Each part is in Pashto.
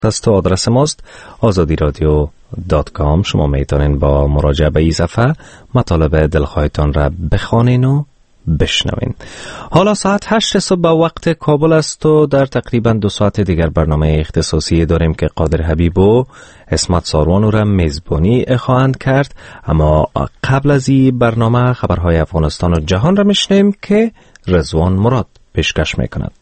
است و آدرس ماست azadiradio.com. شما میتونین با مراجعه به این صفحه مطالب دلخواهتان را بخوانین و بشنوین. حالا ساعت 8 صبح به وقت کابل است و در تقریبا 2 ساعت دیگر برنامه اختصاصی داریم که قادر حبیب و اسمت ساروان را میزبانی خواهند کرد. اما قبل از این برنامه خبرهای افغانستان و جهان را میشنویم که رضوان مراد پیشکش میکند.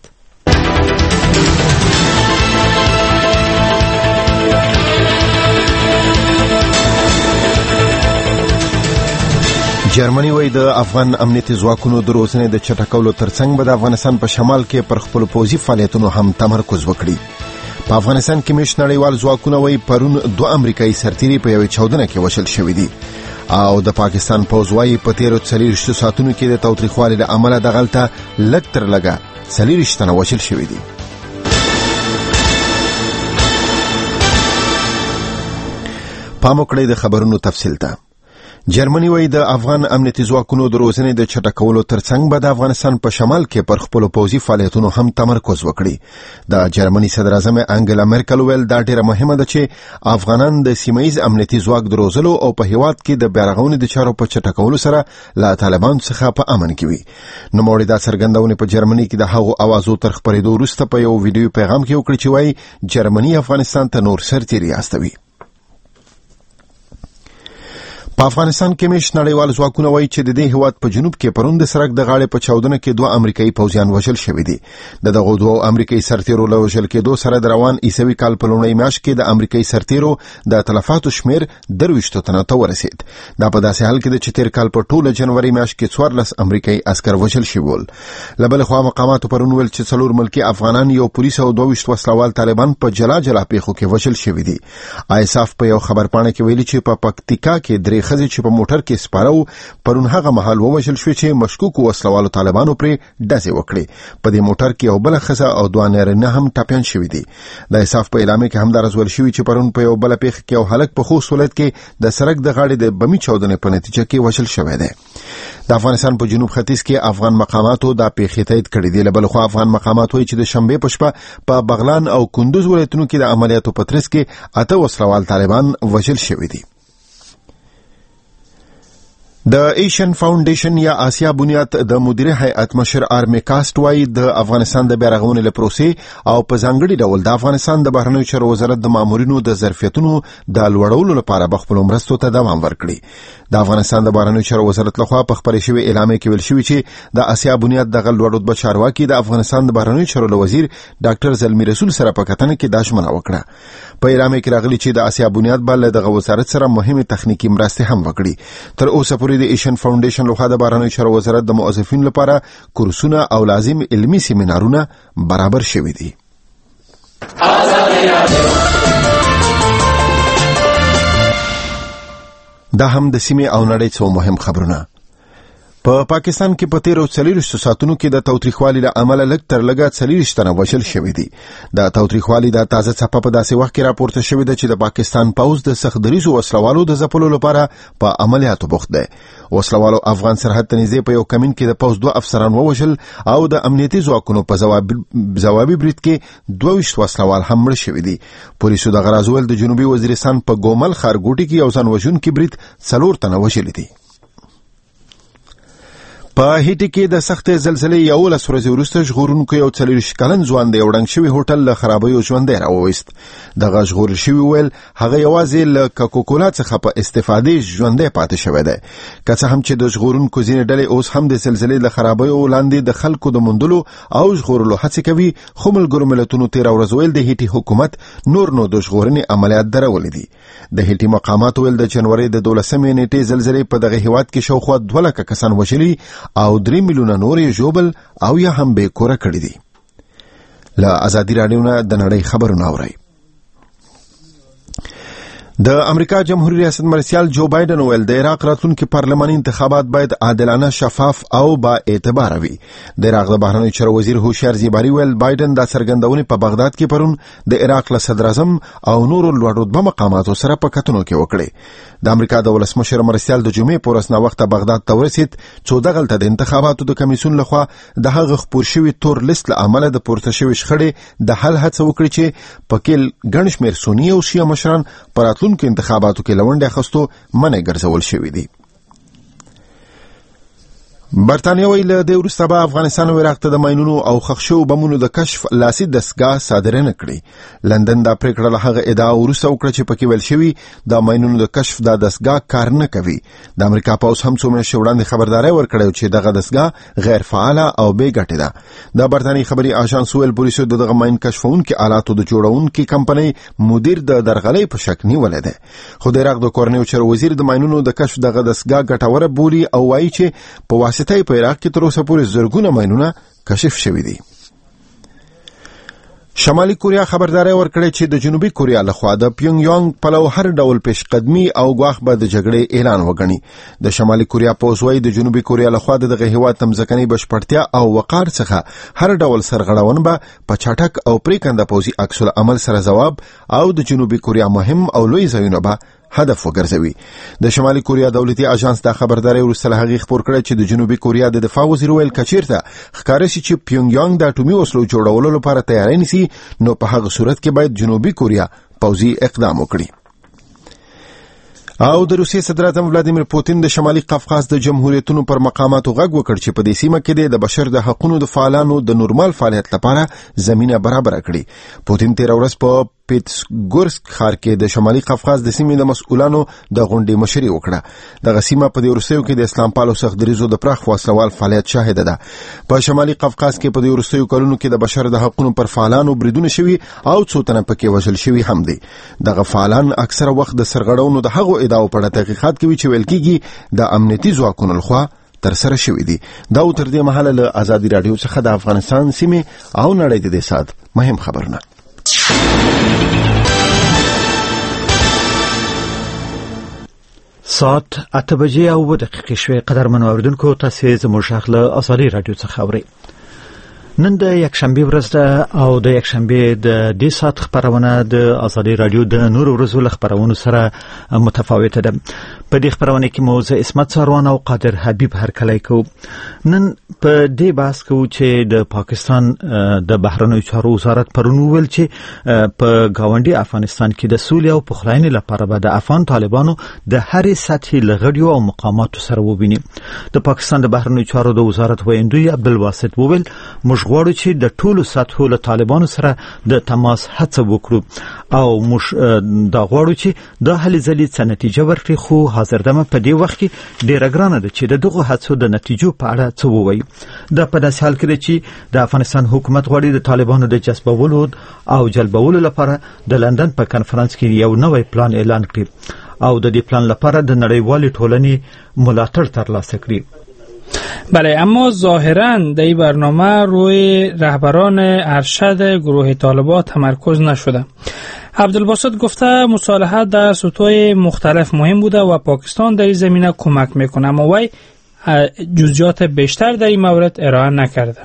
جرمني وای د افغان امنیتي ځواکونو د روزنې د چټکولو ترڅنګ به د افغانستان په شمال کې پر خپل پوځي فعالیتونو هم تمرکز وکړي. په افغانستان کې مش نړیوال ځواکونه وای پرون 2 امریکایي سرتیري په یوه چاودنه کې وشل شوې دي او د پاکستان پوځ وای په تیرو 40 ساعتونو کې د تاوتریخوالي له امله د غلطه لږ تر لږه 40 تنه وشل شوې دي. پام وکړئ د خبرونو تفصیل ته. جرمني وای د افغان امنیتي ځواکونو د روزنې د چټکولو ترڅنګ به د افغانستان په شمال کې پر خپل پوځي فعالیتونو هم تمرکز وکړي. د جرمني صدر اعظم انګلا مرکل ویل دا ډیره مهمه ده چې افغانان د سیمایي امنیتي ځواک د روزلو او په هیواد کې د بیرغونې د چارو په چټکولو سره له طالبان څخه په امن کې وي. نو موري دا څرګندونه په جرمني کې د هغو اوازو تر خبرېدو وروسته په یو ویډیو پیغام کې وکړي چې وای جرمني افغانستان ته نور سرتیري استوي. په افغانستان کې مش نړیوال ځواکونه وایي چې د دې هیواد په جنوب کې پرون د سرک د غاړې په چاودنه کې 2 امریکایي پوځیان وژل شوي دي. دغه 2 امریکایي سرتیرو له وژل کېدو سره د روان عیسوي کال په لومړۍ میاشت کې د امریکایي سرتیرو د تلفاتو شمیر 23 تنو ته ورسید. دا په داسې حال کې چې تیر کال په ټوله جنوري میاشت کې 14 امریکایي عسكر وژل شوي ول. لبل خو مقاماتو پرون ویل چې 4 ملکی افغانان یو پولیس او 22 وسلوال طالبان په جلا جلا پیښو کې وژل شوي دي. ایساف په یو خبرپاڼه کې ویلي چې په پکتیکا کې 3 خزې چې په موټر کې سپارو پرون هغه محل ووژل شو چې مشکوک وسلوالو طالبانو پر ډزې وکړي. په دې موټر کې یو بل خزه او 2 نارینه هم ټاپیان شوي دي. د ایساف په اعلان کې هم دا رسول شوی چې پرون په یو بل پیښه کې یو هلک په خوست ولایت کې د سرک د غاړې د بمی چاودنې په نتیجه کې وژل شوی دی. د افغانستان په جنوب ختیځ کې افغان مقاماتو دا پیښه تایید کړې دي. بل خو افغان مقامات وایي چې د شنبه په شپه په بغلان او کندوز ولایتونو کې د عملیاتو په ترڅ کې 8 وسلوال طالبان وژل شوي دي. د ایشین فاونډیشن یا آسیا بنیاد د مدیر هیئت مشر آرمی کاست وای د افغانستان د بیرغونې لپروسي او په ځانګړي ډول د افغانستان د بهرنیو چارو وزارت د مامورینو د ظرفیتونو د لوړولو لپاره بخپل مرستو ته دوام ورکړي. د افغانستان د بهرنیو چارو وزارت لخوا په خبرې شوی اعلان کې ویل شوی چې د آسیا بنیاد د غلوړ رتبه چارواکي د افغانستان د بهرنیو چارو وزیر ډاکټر زلمی رسول سره په کتنه کې داشمنه وکړه. په اعلان کې راغلی چې د آسیا بنیاد بل د وزارت سره مهمه تخنیکی مرستې هم وکړي. تر اوسه پورې د ایشین فاونډیشن لخوا د بهرنیو چارو وزارت د موظفینو لپاره کورسونه او لازم علمي سیمینارونه برابر شوي دي. دا هم د سیمې او نړۍ څو مهم خبرونه. په پاکستان کې په 13 ساعتونو کې د تاوتریخوالي له امله لږ تر لږه 40 تنه وژل شوي دي. د تاوتریخوالي د تازه څپه په داسې وخت کې راپورته شوې ده چې د پاکستان پوځ د سخت دریزو وسلوالو د ځپلو لپاره په عملیاتو بوخت دی. وسلوالو افغان سرحد ته نږدې په یو کمین کې د پوځ 2 افسران ووژل او د امنیتي ځواکونو په ځوابي برید کې 22 وسلوال هم مړه شوي دي. پولیسو د غرازول د جنوبي وزیرستان په ګومل ښارګوټي کې یو ځان وژونکي برید 4 تنه وژلي دي. په هیټي کې د سخت زلزلې 11 ورځې وروسته ژغورونکو یو 40 کلن ځوان د یو ړنګ شوي هوټل له خرابیو ژوندی راوویست. دغه ژغورل شوي ویل هغه یوازې له کوکاکولا څخه په استفادې ژوندی پاتې شوی دی. که څه هم چې د ژغورونکو ځینې ډلې اوس هم د زلزلې له خرابیو لاندې د خلکو د موندلو او ژغورلو هڅې کوي، خو ملګرو ملتونو تېره ورځ ویل د هیټي حکومت نور نو د ژغورنې عملیات درولي دي. د هیټي مقامات ویل د جنوري د 12 نیټې زلزلې په دغه هیواد کې شاوخوا 2 لکه کسان وژلي او 3 میلیونه نورې ژوبل او یا هم بې کوره کړي دي. له ازادي راډیو نه د نړۍ خبرونه اورئ. د امریکا جمهوریت ریاست مرسیال جو بایدن ویل د عراق راتلونکي پارلماني انتخابات باید عادلانه، شفاف او با اعتبار وي. د عراق د بهرنیو چارو وزیر هوشیار زیباری ویل بایدن دا څرګندونې په بغداد کې پرون د عراق له صدر اعظم او نورو لوړ رتبه مقاماتو سره په کتنو کې وکړي. د امریکا د ولسمشر مرسیال د جمعې په ورځ وخت بغداد ته ورسید څو دغلته د انتخاباتو د کمیسیون لخوا د هغه خپور شوی تور لیست له عمله د پورته شوی شخړې د حل هڅه وکړي چې پکې ګڼ شمېر سني او شیعه مشران پر راتلونکو انتخاباتو کې لونډه اخیستو منع ګرځول شوی دی. برطانیه ویل د وروسته به افغانستان او عراق ته د ماینونو او ښخ شوو بمونو د کشف لاسي دستګاه صادره نه کړي. لندن دا پریکړه له هغه ادعا وروسته وکړه چې پکې ویل شوی د ماینونو د کشف د دستګاه کار نه کوي. د امریکا پولیس هم څو میاشتې وړاندې خبرداري ورکړه چې دغه دستګاه غیر فعاله او بې ګټې ده. د برطانیې خبري اژانس ویل پولیسو دغه ماین کشفونکو آلاتو د جوړونکو کمپنۍ مدیر د درغلۍ په شک نیولې ده. خو د عراق د کورنیو چارو وزیر د ماینونو د کشف دغه دستګاه ګټوره بولي او وایي چې په واسطه په عراق کې تر اوسه پورې زرګونه ماینونه کشف شوي دي. شمالي کوریا خبرداري ورکړه چې د جنوبي کوریا لخوا د پیونګ یانګ په لور هر ډول پیشقدمي او غواخ به د جګړې اعلان وغني. د شمالي کوریا پوزوي د جنوبي کوریا لخوا دغه هیواد تمځکني بشپړتیا او وقار څخه هر ډول سرغړون به په چټک او پریکنده پوزي عکس العمل سره جواب او د جنوبي کوریا مهم او لوی ځایونه به هدف وګرځوي. د شمالي کوریا دولتي اژانس دا خبرداري ورسره هغه خبر کړی چې د جنوبي کوریا د دفاع وزیر ویل کچیرته ښکارا شي چې پیونګ یانګ د اټومي وسلو جوړولو لپاره تیاری نیسي نو په هغه صورت کې باید جنوبي کوریا پوځي اقدام وکړي. او د روسیې صدر اعظم ولادیمیر پوتین د شمالي قفقاز د جمهوریتونو پر مقاماتو غږ وکړ چې په دې سیمه کې د بشر د حقوقو د فعالانو د نورمال فعالیت لپاره زمينه برابر کړي. پوتین تیر ورځ په پیټسګورسک ښار کې د شمالي قفقاز د سیمې د مسؤلانو د غونډې مشري وکړه. دغه سیمه په دې وروستیو کې د اسلام پالو سخت دریزو د پراخ وسلوال فعالیت شاهده ده. په شمالي قفقاز کې په دې وروستیو کلونو کې د بشر د حقوقو پر فعالانو بریدونه شوي او څو تنه پکې وژل شوي هم دي. دغه فعالان اکثره وخت د سرغړونو د هغو ادعاو په اړه تحقیقات کوي چې ویل کېږي د امنیتي ځواکونو لخوا ترسره شوي دي. دا تر دې مهاله له ازادي رادیو څخه د افغانستان سیمې او نړۍ د دې سات مهم خبرونه. ساعت 8 بجې او 2 دقیقې شوې. قدرمن اوریدونکو تاسو زموږ غږ له ازادي رادیو څخه اورئ. نن د یکشنبه ورځ ده او د یکشنبه د دې ساعت خبرونه د ازادي رادیو د نور ورځو خبرونو سره متفاوته ده. په دې خبرونه کې موضوع اسمت سروان او قادر حبیب هرکلی کو. نن په دې بحث کو چې د پاکستان د بهرنیو چارو وزارت پرون ویل چې په گاونډي افغانستان کې د سولې او پخلاینې لپاره به د افغان طالبانو د هرې سطحې لغړیو او مقاماتو سره وبیني. د پاکستان د بهرنیو چارو د وزارت ویندوی عبدالواسط وویل موږ غواړو چې د ټولو سطحو له طالبانو سره د تماس هڅه وکړو او موږ دا غواړو چې د هلې ځلې څه نتیجه ورکړي. خو حاضر دمه په دې وخت کې ډېره ګرانه ده چې دغه هڅو د نتیجو په اړه څه ووایي. دا په داسې حال کې ده چې د افغانستان حکومت غواړي د طالبانو د جذبولو او جلبولو لپاره د لندن په کانفرنس کې یو نوی پلان اعلان کړي او د دې پلان لپاره د نړیوالې ټولنې ملاتړ ترلاسه کړي. بله، اما ظاهراً در این برنامه روی رهبران ارشد گروه طالبان تمرکز نشده. عبدالباسط گفته مصالحت در سطوح مختلف مهم بوده و پاکستان در این زمینه کمک میکنه، اما وی جزئیات بیشتر در این مورد ارائه نکرده.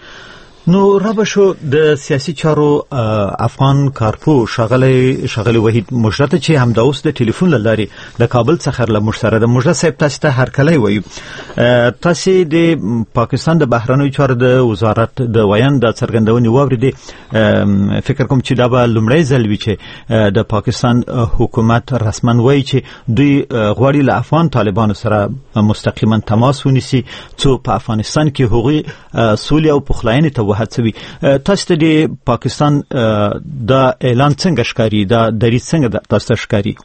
نو رابشو د سیاسي چارو افغان کارپو شغلی وحید مجرد چې هم د اوس د ټلیفون لاري د کابل څخه له مشتره د مجرد صاحب تاسو ته هرکلی وایو. تاسو د پاکستان د بهرنیو چارو د وزارت د ویان د څرګندونې واوریدي. فکر کوم چې دا به لومړی ځل وي چې د پاکستان حکومت رسما وایي چې دوی غواړي له افغان طالبانو سره مستقیما تماس ونیسي څو په افغانستان کې هغوی سولې او پخلاینې ته هڅوي. تاسو د پاکستان دا اعلان څنګه ښکاري، دا دریځ څنګه تاسو ښکاري؟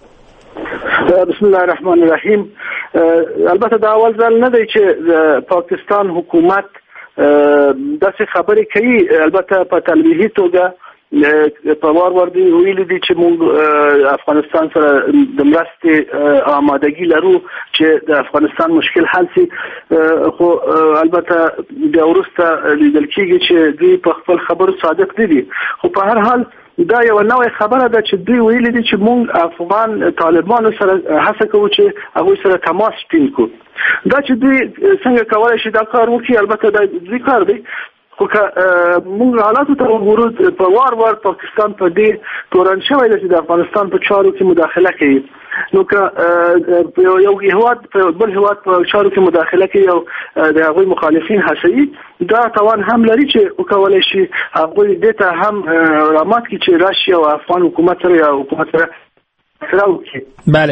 بسم الله الرحمن الرحیم. البته دا اول ځل نه دی چې پاکستان حکومت داسې خبرې کوي. البته په تلویحي توګه په وار دی ویلي دي چې موږ افغانستان سره د مرستې آمادګي لرو چې د افغانستان مشکل حل شي. خو البته د وروسته لیدل کېږي چې دوی په خپل خبرو صادق دي. خو په هر حال دا یو نوې خبره ده چې دوی ویلي دي چې موږ افغان طالبانو سره هڅه کوو چې هغوی سره تماس ټینګ کړو. دا چې دوی څنګه کولای شي دا کار وکړي، البته دا دوی کار دی، خو که موږ حالاتو ته وګورو په وار پاکستان په دې تورن شوی دی چې د افغانستان په چارو کې مداخله کوي. نو که یو هیواد په بل هیواد په چارو کې مداخله کوي او د هغوی مخالفین هڅوي، دا توان هم لري چې وکولای شي هغوی دې ته هم رامات کړي چې راشي او افغان حکومت سره یا حکومت سره. بله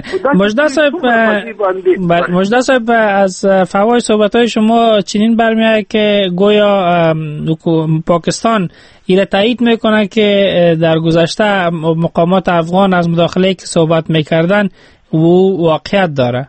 مجدد صاحب از فوای صحبت‌های شما چنین برمی‌آید که گویا پاکستان ایره تایید میکنه که در گذشته مقامات افغان از مداخله که صحبت میکردن و واقعیت داره.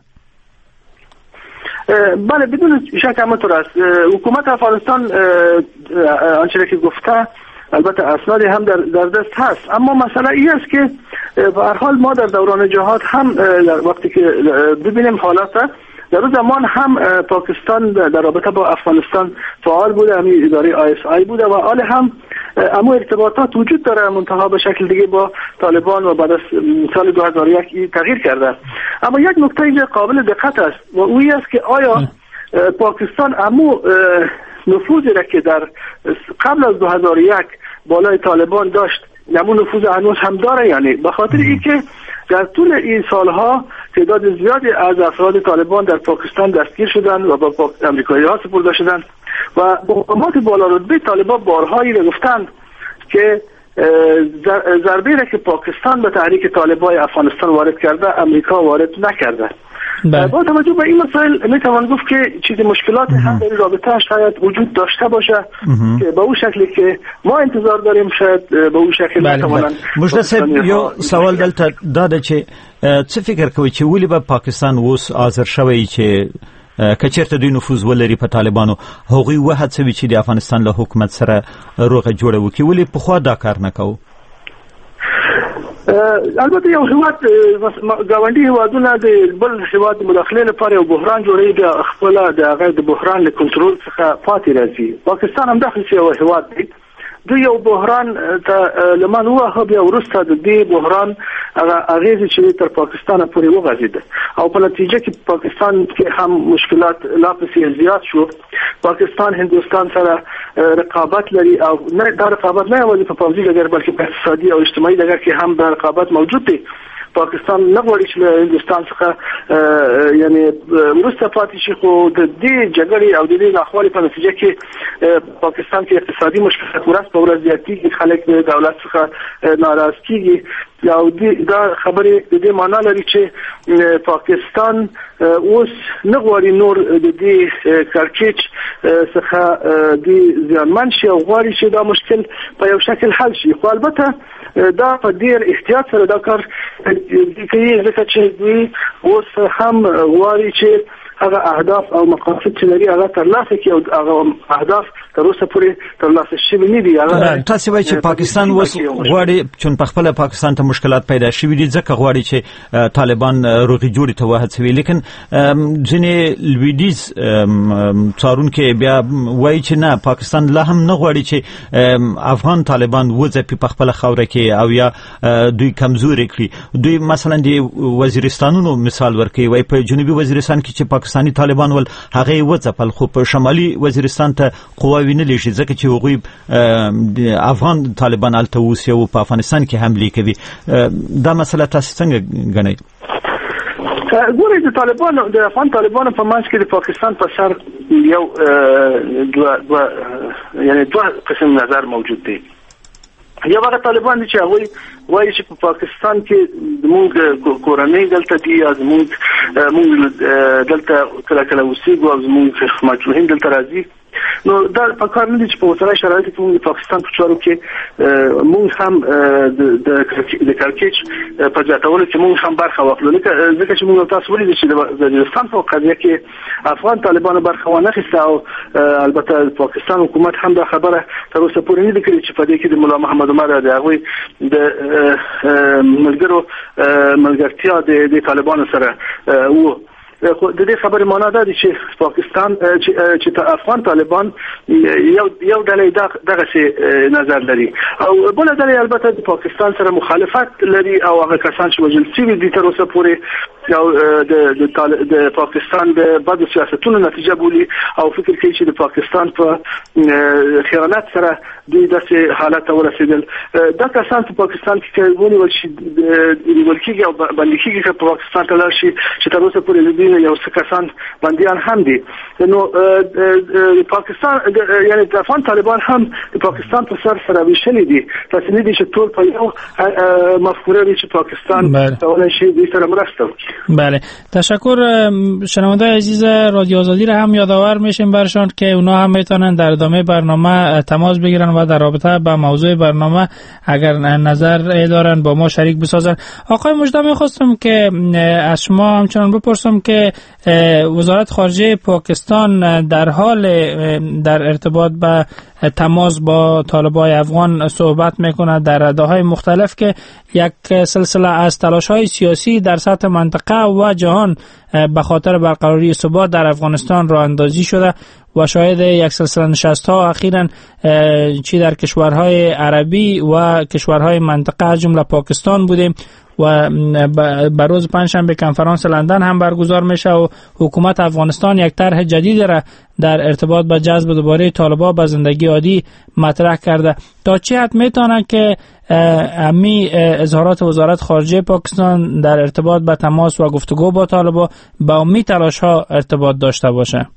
بله بدون شک همینطور است. حکومت افغانستان آنچه که گفته البته اسنادی هم در دست هست، اما مسئله این است که به هر حال ما در دوران جهاد هم وقتی که ببینیم حالات در اون زمان هم پاکستان در رابطه با افغانستان فعال بوده، همین اداره ISI بوده و حال هم اما ارتباطات وجود داره، منتها به شکل دیگه با طالبان و بعد از سال 2001 تغییر کرده. اما یک نکته اینجا قابل دقت است و اون است که آیا پاکستان اما نفوذی را که در قبل از 2001 بالای طالبان داشت نمون نفوذ هنوز هم داره، یعنی به خاطر اینکه در طول این سالها تعداد زیادی از افراد طالبان در پاکستان دستگیر شدند و با امریکایی‌ها سپرده شدند و مقامات بالا رتبه طالبان بارهایی را گفتند که ضربه‌ای را که پاکستان به تحریک طالبان افغانستان وارد کرده امریکا وارد نکرده. با توجه به این مسائل میتوان گفت که چیز مشکلات هم در رابطه شاید وجود داشته باشه که به اون شکلی که ما انتظار داریم شاید به اون شکل نتوانن. مجدد صاحب یو سوال دلته داده چې څه فکر کوي چې ولې به پاکستان اوس حاضر شوی چې کچېرته دوی نفوذ ولري په طالبانو هغوی وهڅوي چې د افغانستان له حکومت سره روغه جوړه وکړي، ولې پخوا دا کار نه کوو؟ البته یو هیواد ګاونډي هیوادونه د بل هیواد مداخله لپاره یو بحران جوړوي، د خپل د هغه د بحران له کنټرول څخه پاتې راځي. پاکستان هم داخلي یو هیواد دی، دوی یو بحران ته لمن وهه بیا وروسته د دې بحران هغه اغیزې چې تر پاکستان پورې وغځېده او په نتیجه کې پاکستان کې هم مشکلات لا پسې زیات شو. پاکستان هندوستان سره رقابت لري او نه دا رقابت نه یوازې په پوځي ډګر بلکې په اقتصادي او اجتماعي ډګر کې هم دا رقابت موجود دی. پاکستان نه غواړي چې له هندوستان څخه یعنی وروسته پاتې شي، خو د دې جګړې او د دې ناخوالې په نتیجه کې پاکستان کې اقتصادي مشکلات ورځ په ورځ زیاتېږي، خلک د دولت څخه ناراض کېږي او دا خبرې د دې معنا لري چې پاکستان اوس نه غواړي نور د دې کړکېچ څخه د زیانمن شي او غواړي چې دا مشکل په یو شکل حل شي. خو البته دا په ډېر احتیاط سره دا کار کوي ځکه چې دوی اوس هم غواړي چې هغه اهداف او مقاصد چې لري هغه ترلاسه کړي او هغه اهداف تر اوسه پورې ترلاسه شوي نه دي. تاسو وایئ چې پاکستان اوس غواړي چې په خپل پاکستان ته مشکلات پیدا شوي دي ځکه غواړي چې طالبان روغي جوړي ته وهڅوي، لیکن ځینې لویدیز څارونکي بیا وایي چې نه، پاکستان لا هم نه غواړي چې افغان طالبان وځپي په خپل خاوره کې او یا دوی کمزوري کړي. دوی مثلا د وزیرستانونو مثال ورکوي، وایي په جنوبي وزیرستان کې چې پاکستانی طالبان ول هغه وځپل، خو په شمالي وزیرستان ته قواوی نه لېږي ځکه چې هغوی افغان طالبان هلته اوسي او په افغانستان کې حملې کوي. دا مسله تاسو څنګه ګڼئ؟ ګورئ د طالبانو د افغان طالبانو په منځ کې د پاکستان په سر یو دوه قسم نظر موجود دی. یو هغه طالبان دي چې هغوی وایي چې په پاکستان کې زموږ کورنۍ دلته دي یا زموږ دلته کله کله اوسېږو او زموږ مجروحین دلته راځي. نو دا په کار نه دي چې په اوسنۍ شرایطو کې موږ د پاکستان په چارو کې موږ هم د کړکېچ په زیاتولو کې موږ هم برخه واخلو، ځکه چې موږ تاسو ولیدل چې د وزیرستان په قضیه کې افغان طالبانو برخه وانخیسته او البته پاکستان حکومت هم دا خبره تر اوسه پورې نه ده کړې چې په دې کې د ملا محمد عمر د هغوی د ملګرتیا د طالبانو سره و. د دې خبرې معنا ده چې پاکستان چې افغان طالبان یو ډلې دغه څه نظر لري او بل ډلې البته د پاکستان سره مخالفت لري او هغه کسان چې وجل شوي دي تر اوسه پورې او د پاکستان د بد سیاستونو نتیجه بولي او فکر کوي چې د پاکستان په خیانت سره دوی داسې حالت ورسېدل. دا کسان په پاکستان کې ونیول شي نیول کېږي او بندي کېږي چې په پاکستان ته لاړ شي چې تر اوسه پورې د دوی یو څه کسان بندیان هم دي. نو پاکستان یعنی د افغان طالبان هم د پاکستان په سر سره ویشلي دي. تاسو نه دي چې ټول په یو مفکوره دي چې پاکستان کولای شي دوی سره مرسته وکړي. بله، تشکر. شنونده‌های عزیز رادیو آزادی را هم یادآور میشیم برشان که اونا هم میتونن در ادامه برنامه تماس بگیرن و در رابطه با موضوع برنامه اگر نظر دارن با ما شریک بسازن. آقای مجده میخواستم که از شما همچنان بپرسم که وزارت خارجه پاکستان در حال در ارتباط با تماس با طالبای افغان صحبت میکنه در رده‌های مختلف که یک سلسله از تلاش‌های سیاسی در سطح منطقه و جهان به خاطر برقراری ثبات در افغانستان راه اندازی شده و شاهد یک سلسله نشست‌ها اخیراً چی در کشورهای عربی و کشورهای منطقه از جمله پاکستان بودیم و به روز پنجشنبه کنفرانس لندن هم برگزار میشه و حکومت افغانستان یک طرح جدید را در ارتباط با جذب دوباره طالبان به زندگی عادی مطرح کرده. تا چه حد میتونه که امی اظهارات وزارت خارجه پاکستان در ارتباط با تماس و گفتگو با طالبان با امی تلاش ها ارتباط داشته باشه؟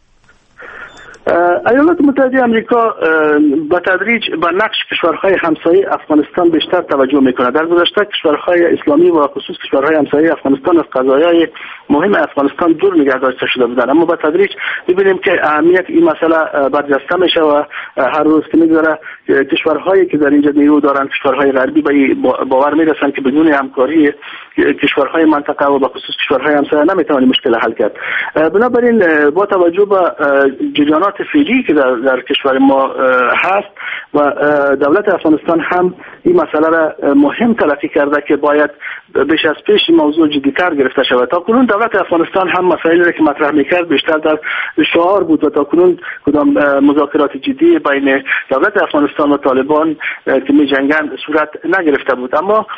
ایالات متحده آمریکا با تدریج به نقش کشورهای همسایه افغانستان بیشتر توجه میکنه. در گذشته کشورهای اسلامی و خصوص کشورهای همسایه افغانستان از قضایای مهم افغانستان دور نگه داشته شده بودند، اما با تدریج می‌بینیم که اهمیت این مسئله برجسته میشه و هر روز که می‌گذره کشورهایی که در اینجا نیرو دارن، کشورهای غربی به باور میرسن که بدون همکاری کشورهای منطقه و به خصوص کشورهای همسایه نمیتوانیم مشکل حل کرد. بنابراین با توجه به جریانات فعلی که در کشور ما هست و دولت افغانستان هم این مسئله را مهم تلقی کرده که باید بیش از پیش موضوع جدی‌تر گرفته شود. تا کنون دولت افغانستان هم مسائلی را که مطرح می‌کرد بیشتر در شعار بود و تا کنون کدام مذاکرات جدی بین دولت افغانستان و طالبان که می‌جنگند صورت نگرفته بود. اما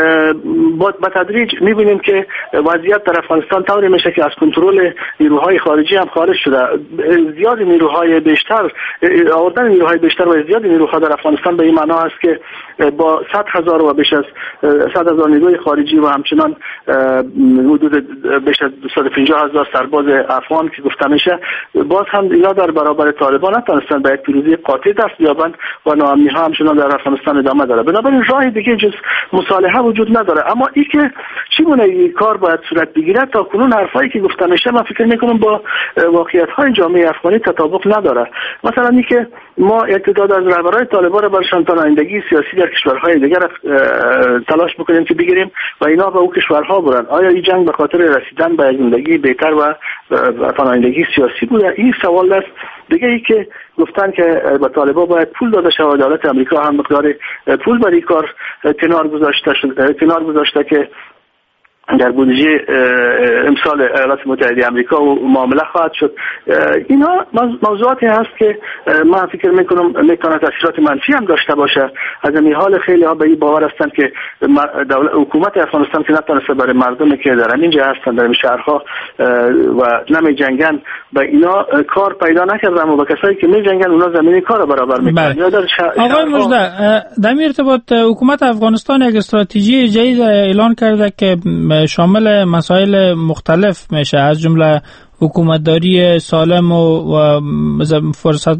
با تدریج می‌بینیم که وضعیت در افغانستان طوری میشه که از کنترل نیروهای خارجی هم خارج شده. زیاد نیروهای بیشتر آوردن نیروهای بیشتر و زیاد نیروها در افغانستان به این معنا است که با 100,000 و بیش از 100,000 نیروی خارجی و همچنان حدود بیش از 250,000 سرباز افغان که گفته میشه، باز هم اینا در برابر طالبان نتونستن به یک پیروزی قاطع دست بیابند و ناامنی ها همچنان در افغانستان ادامه داره. بنابراین راه دیگه جز مصالحه وجود نداره. اما این که چگونه این کار باید صورت بگیره، تا کنون حرفایی که گفته میشه من فکر میکنم با واقعیت های جامعه افغانی تطابق نداره. مثلا این که ما اعتقاد از رهبران طالبان را برشان پناهندگی سیاسی در کشورهای دیگر تلاش بکنیم که بگیریم و اینا به او کشورها برن. آیا این جنگ به خاطر رسیدن به زندگی بهتر و پناهندگی سیاسی بوده؟ این سوال است. دیگه ای که گفتن که به طالبان باید پول داده شود، دولت آمریکا هم مقدار پول برای کار کنار گذاشته که در بودجه امسال ایالات متحده آمریکا و معامله خواهد شد. اینا موضوعاتی هست که من فکر میکنم میتونه تاثیرات منفی هم داشته باشه. از این حال خیلی ها به این باور هستند که حکومت افغانستان که نتونسته برای مردمی که در اینجا هستند در شهرها و نمی جنگن به اینا کار پیدا نکردن و به کسایی که می جنگن اونا زمینه کار برابر میکنن. آقای مجده، در این ارتباط حکومت افغانستان یک استراتژی جدید اعلان کرده که شامل مسائل مختلف میشه، از جمله حکومتداری سالم و فرصت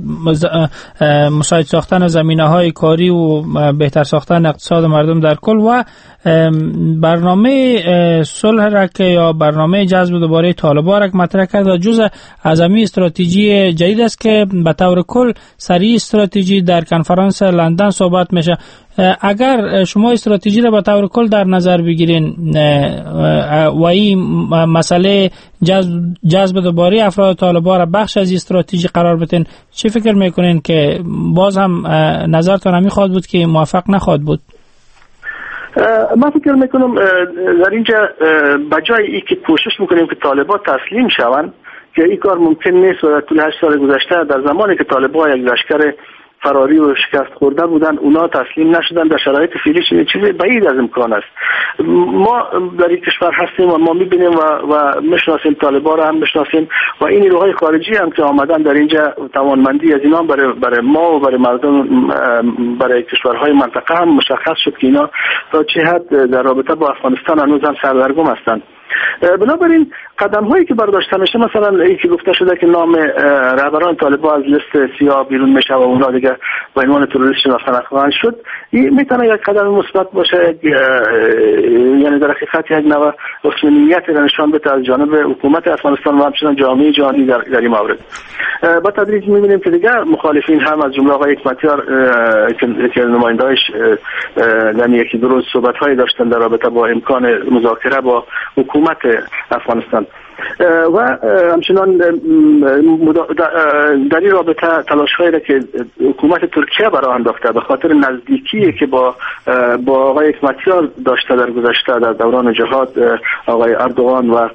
مساعد ساختن زمینه‌های کاری و بهتر ساختن اقتصاد مردم در کل و برنامه صلح را که یا برنامه جذب دوباره طالبان را مطرح کرد. جزء از این استراتژی جدید است که به طور کل سری استراتژی در کنفرانس لندن صحبت میشه. اگر شما استراتژی را به طور کل در نظر بگیرین و این مسئله جذب دوباره افراد طالبان را بخش از استراتژی قرار بدین، چه فکر میکنین که باز هم نظرتان همی خواهد بود که موفق نخواهد بود؟ من فکر میکنم در اینجا بجای ای که کوشش میکنیم که طالبان تسلیم شوند که این کار ممکن نیست و طول 8 سال گذشته در زمانی که طالبان یک لشکر فراری و شکست خورده بودن اونا تسلیم نشدن. در شرایط فعلی چیزی بعید از امکان است. ما در این کشور هستیم و ما میبینیم و میشناسیم طالبان را هم میشناسیم و این نیروهای خارجی هم که آمدن در اینجا توانمندی از اینا برای ما و برای مردم برای کشورهای منطقه هم مشخص شد که اینا تا چه حد در رابطه با افغانستان هنوز هم سردرگم هستند. بنابراین قدم هایی که برداشته میشه مثلا این که گفته شده که نام رهبران طالبان از لیست سیاه بیرون میشه و اونا دیگه به عنوان تروریست شناخته نخواهند شد، این میتونه یک قدم مثبت باشه، یعنی در حقیقت یک نوع عثمانیت نشان بده از جانب حکومت افغانستان و همچنین جامعه جهانی در این مورد. با تدریج میبینیم که دیگه مخالفین هم از جمله آقای حکمتیار که نماینده‌اش یعنی یکی دو روز صحبت‌هایی داشتن در رابطه با امکان مذاکره با حکومت افغانستان و همچنان در این رابطه تلاش‌هایی را که حکومت ترکیه برای انداخته به خاطر نزدیکی که با آقای حکمتیار داشته در گذشته در دوران جهاد آقای اردوغان و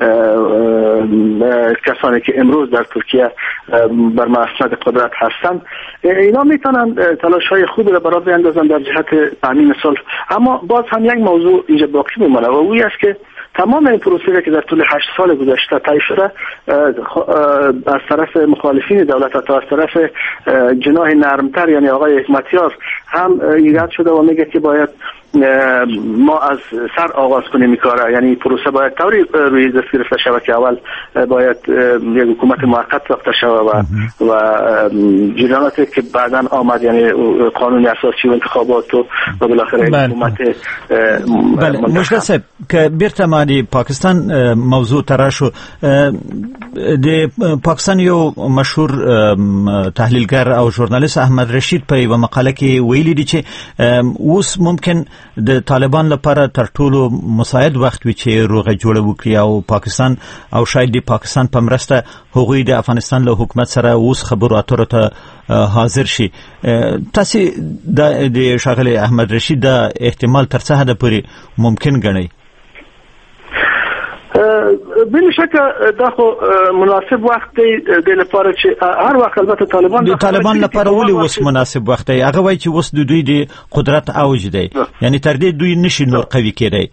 کسانی که امروز در ترکیه بر مسند قدرت هستند، اینا میتونن تلاش‌های خوبی را برای بیاندازن در جهت تامین صلح. اما باز هم یک موضوع اینجا باقی میمونه و اون است که تمام این پروسه که در طول 8 سال گذشته طی شده از طرف مخالفین دولت تا از طرف جناح نرمتر یعنی آقای حکمتیار هم ایجاد شده و میگه که باید ما از سر آغاز کنیم این کار، یعنی پروسه باید طوری روی دست گرفته شود که اول باید یک حکومت موقت ساخته شود و جریاناتی که بعداً آمد یعنی قانون اساسی و انتخابات و بالاخره حکومت مشکل صاحب که بیرته ما دی پاکستان موضوع تراشو د پاکستان یو مشهور تحلیلگر او ژورنالیست احمد رشید په یو مقاله کې ویلي دي چې اوس ممکن د طالبان لپاره تر ټولو مساعد وخت وي چې روغه جوړه وکړي او پاکستان او شاید د پاکستان په مرسته هغوی د افغانستان له حکومت سره اوس خبرو اترو ته حاضر شي. تاسو د ښاغلي احمد رشید د احتمال تر څه حده پورې ممکن ګڼئ؟ بین شک دا خو مناسب وخت دی د لپاره چې هر وخت البته طالبان لپاره ولې اوس مناسب وخت دی؟ هغه وایي چې اوس د دوی د قدرت اوج دی، یعنی تر دې دوی نشي نور قوي کېدای.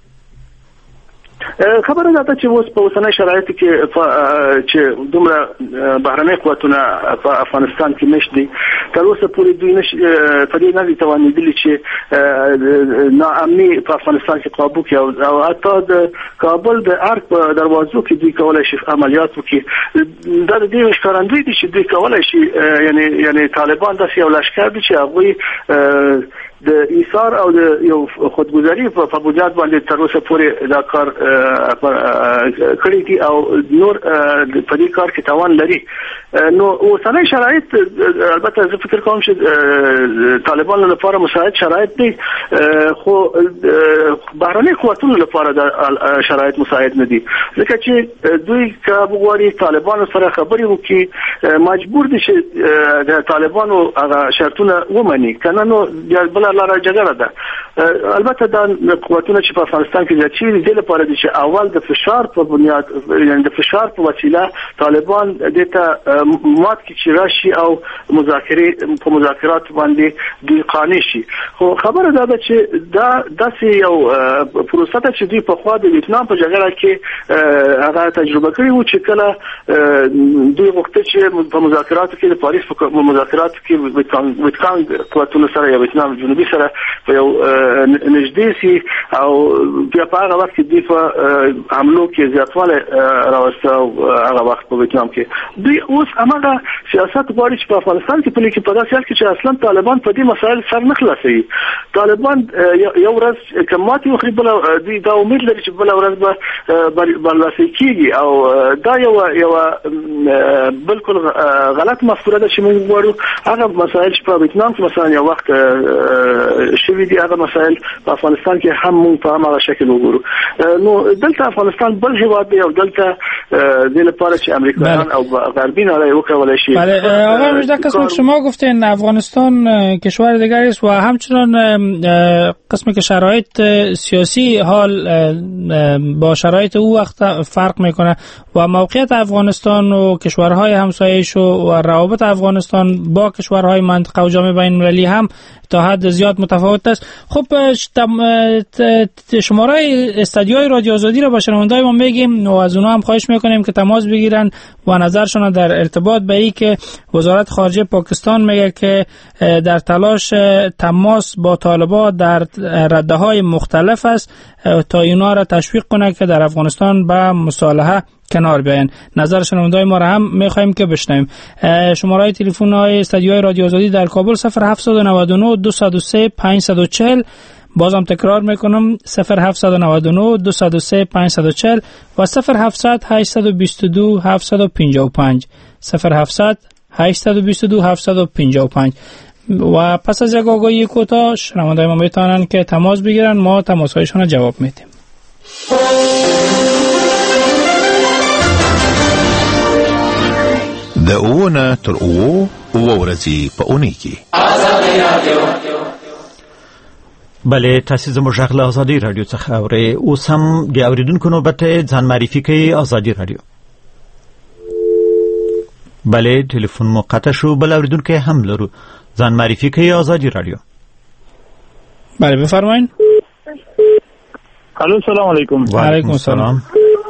خبره ده چې اوس په اوسنۍ شرایطو کې چې دومره بهرنۍ قوتونه په افغانستان کې نشته، تر اوسه پورې دوی په دې نه دي توانېدلي چې ناامني په افغانستان کې قابو کړي او حتی د کابل د ارګ په دروازو کې دوی کولای شي عملیات وکړي. دا د دې ښکارندوی دي چې دوی کولای شي یعنی طالبان داسې یو لښکر دي چې هغوی د ایثار او د یو خودگذری په بنیاد باندې تر اوسه پورې دا کار کړی دي او نور په دې کار کې توان لري. نو اوسنۍ شرایط البته زه فکر کوم چې طالبان لپاره مساعد شرایط دي، خو بهرنۍ قوتونو لپاره دا شرایط مساعد نه دي، ځکه چې دوی که وګوري طالبان سره خبرې وکړي مجبور دي چې د طالبانو هغه شرطونه ومني، کنه نو بل لاره جګړه ده. البته دا قوتونه چې په افغانستان کې زیات شوي دي لپاره دي چې اول د فشار په بنیاد یعنی د فشار په وسیله طالبان دته مات کې چې راشي او په مذاکرات باندې دوی قانع شي. خو خبره ده چې دا داسې یو پروسه ده چې دوی په خوا د ویتنام په جګړه کې هغه تجربه کړې وو چې کله دوی غوښتل چې په مذاکراتو کې د پاریس په مذاکراتو کې ویتکانګ قوتونو سره یا ویتنام جنوبي سره په یو نږدې سي او بیا په هغه وخت کې دوی په حملو کې زیاتوالی راوسته او هغه وخت په ویتنام کې دوی اوس هماغه سیاست غواړي چې په افغانستان کې پلي کې په داسې حال کې چې اصلا طالبان په دې مسایل سر نه خلاصوي. طالبان یو ورځ کمات وخري بل دوی دا امید لري چې بل ورځ به برلاسي کیږي او دا یو بالکل غلط مفکوره ده چې موږ غواړو هغه مسایل چې په ویتنام کې مثلا یو وخت شوي دي هغه مسایل په افغانستان کې هم موږ په هغه شکل وګورو. نو دلته افغانستان بل هیواد دی او دلته د لپاره چې امریکایان او غربی نړۍ وکولای شي. بله آقای مجده، قسمی که شما گفتین افغانستان کشور دیگری است و همچنان قسمی که شرایط سیاسی حال با شرایط او وقت فرق میکنه و موقعیت افغانستان و کشورهای همسایه‌اش و روابط افغانستان با کشورهای منطقه و جامعه بین‌المللی هم تا حد زیاد متفاوت است. خب شماره استودیوی رادیو آزادی را با شنونده‌های ما میگیم و از اونها هم خواهش میکنیم که تماس بگیرن و نظرشون در ارتباط به این که وزارت خارجه پاکستان میگه که در تلاش تماس با طالبان در رده‌های مختلف است تا اینا را تشویق کنه که در افغانستان به مصالحه کنار بیاین. نظر شنونده‌های ما را هم می‌خوایم که بشنویم. شماره تلفن های استودیوی رادیو آزادی در کابل 0799 203 540. بازم تکرار میکنم 0799 203 540 و 0700 822 755 0700 822 755. و پس از یک آگاهی کوتاه شنونده‌های ما میتونن که تماس بگیرن، ما تماس‌هایشون را جواب میدیم. د اوونه تر اوو ورځې په اونۍ کې بله تاسو زموږ غږ له ازادي رادیو څخه اورئ. اوس هم د اوریدونکو نوبت ځان معرفي کوي ازادي رادیو. بله ټلیفون مو قطع شو، بل اوریدونکو هم لرو. ځان معرفي کوي ازادي رادیو. بله بفرمایئ. الو السلام علیکم. و علیکم السلام.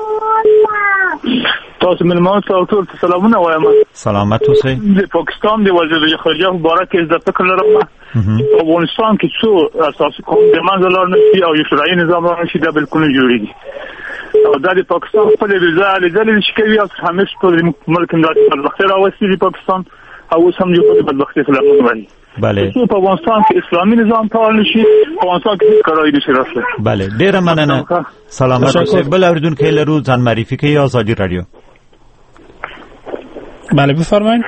تاسو ملمان ته ټول سلامونه وایم. سلامت اوسئ. د پاکستان د وزیر خارجه مبارک از د فکر لرم افغانستان کې څو اساسي قانون د منځ لاړ نشي او یو شرعي نظام لاړ نشي دا بالکل نه جوړیږي. او دا د پاکستان خپل ویزا لیدل شي کوي او همیشه په ملک کې بدبختي راوستي د پاکستان او اوس هم یو بدبختي خلاف وایي. بله په افغانستان کې اسلامي نظام فعال نشي، افغانستان کې کارای نشي راځي. بله ډیره مننه. سلامت اوسئ. بل اوریدونکو لرو ځان معرفي کوي ازادي رادیو. بله بفرمایئ.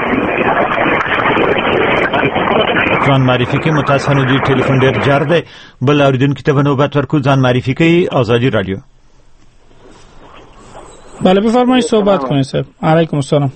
ځان معرفي کوي. متاسفانه دی ټلیفون ډیر جار دی. بل اوریدونکو ته نوبت ورکو. ځان معرفي کوي ازادي رادیو. بله بفرمایئ صحبت کنید صاحب. علیکم السلام.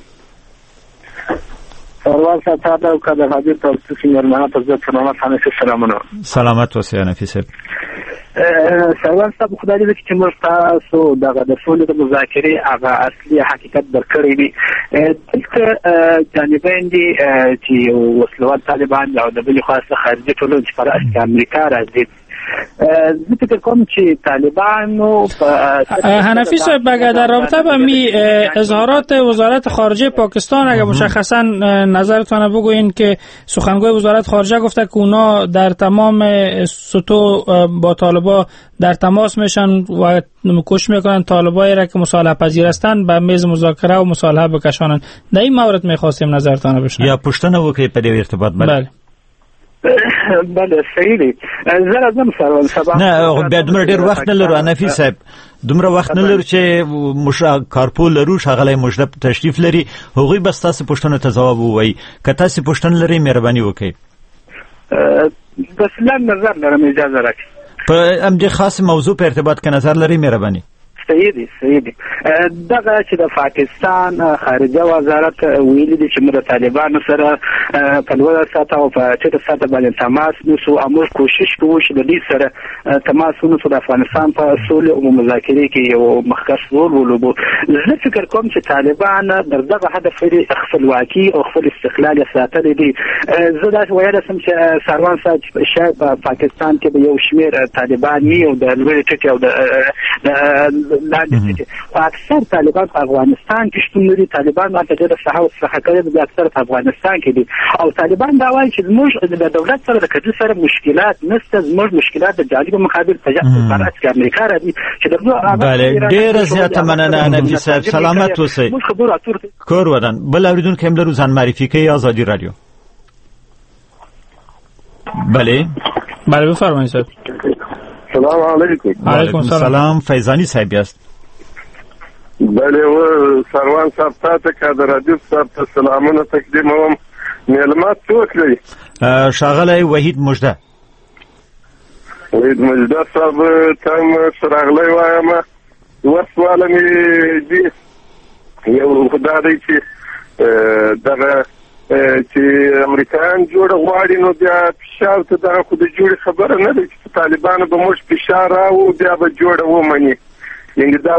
سروان صاحب تاسو او کله حاضر تاسو چې مرمنه تاسو ته نومه خانه سلامونه. سلامت اوسئ نفیس صاحب. سروان صاحب خدای دې چې موږ تاسو دغه د ټولو د مذاکرې هغه اصلي حقیقت درکړی دی. دلته جانبین دي چې وسلوال طالبان او د بل خاصه خارجي ټولنه چې پر اساس امریکا راځي. زه فکر کوم چې طالبانو حنفی صاحب اگر در رابطه با می اظهارات وزارت خارجه پاکستان اگر مشخصا نظرتان بگوین که سخنگوی وزارت خارجه گفته که اونا در تمام سطوح با طالبا در تماس میشن و کوشش میکنن طالبایی را که مصالحه پذیر هستند به میز مذاکره و مصالحه بکشانن. در این مورد میخواستیم نظرتان بشنویم. یا پوښتنه وکړئ په دې ارتباط. بله بله صحیح دی. زه راځم سروان صاحب. نه بیا دومره ډېر وخت نه لرو نفیس صاحب، دومره وخت نه لرو چې کارپول لرو ښاغلی مجده تشریف لري، هغوی بس تاسو پوښتنو ته ځواب ووایي. که تاسو پوښتنه لرئ مهرباني وکړئ. بس لږ نظر لرم، اجازه راکړئ. په همدې خاص موضوع په ارتباط کې نظر لرئ مهرباني. صحیح دی. دغه چې د پاکستان خارجه وزارت ویلي دي چې موږ طالبانو سره په لوړه سطح او په ټیټه سطح باندې تماس نیسو او موږ کوشش کوو چې د دې سره تماس ونیسو د افغانستان په سولې او مذاکرې کې یو مخکښ رول ولوبو. زه فکر کوم چې طالبان در دغه هدف لري خپلواکي او خپل استقلال ساتل دي. زه دا ویل سم چې سروان صاحب شاید په پاکستان کې به یو شمېر طالبان وي او د لوړې ټیټې او د لاندې خو اکثر طالبان په افغانستان کې شتون لري. طالبان ماته ډېره صحه څخه کوي د اکثر په افغانستان کې دي او طالبان دا وایي چې زموږ د دولت سره د کډو سره مشکلات نشته، زموږ مشکلات د جالب مقابل په برعکس کې امریکا راځي چې دغه بله ډېره زیاته مننه نفیس صاحب. سلامت اوسئ. کور ودان. بل اوریدونکو هم لرو ځان معرفي کوي ازادي رادیو. بله بفرمایئ صاحب. سلام علیکم. علیکم السلام. فیضانی صاحب است. بله و سروان صاحب ته که د رادیو صاحب ته سلامونه تقدیموم. معلومات څوک لري؟ ښاغلی وحید مجده. وید مجدد صاحب تم سراغلی وایم وسواله مې دی یو خدای دی چې دغه چې امریکایان جوړ غواړي نو بیا فشار ته دغه خو د جوړ خبره نه ده چې طالبانو به موږ فشار راو بیا به جوړ ومني یعنی دا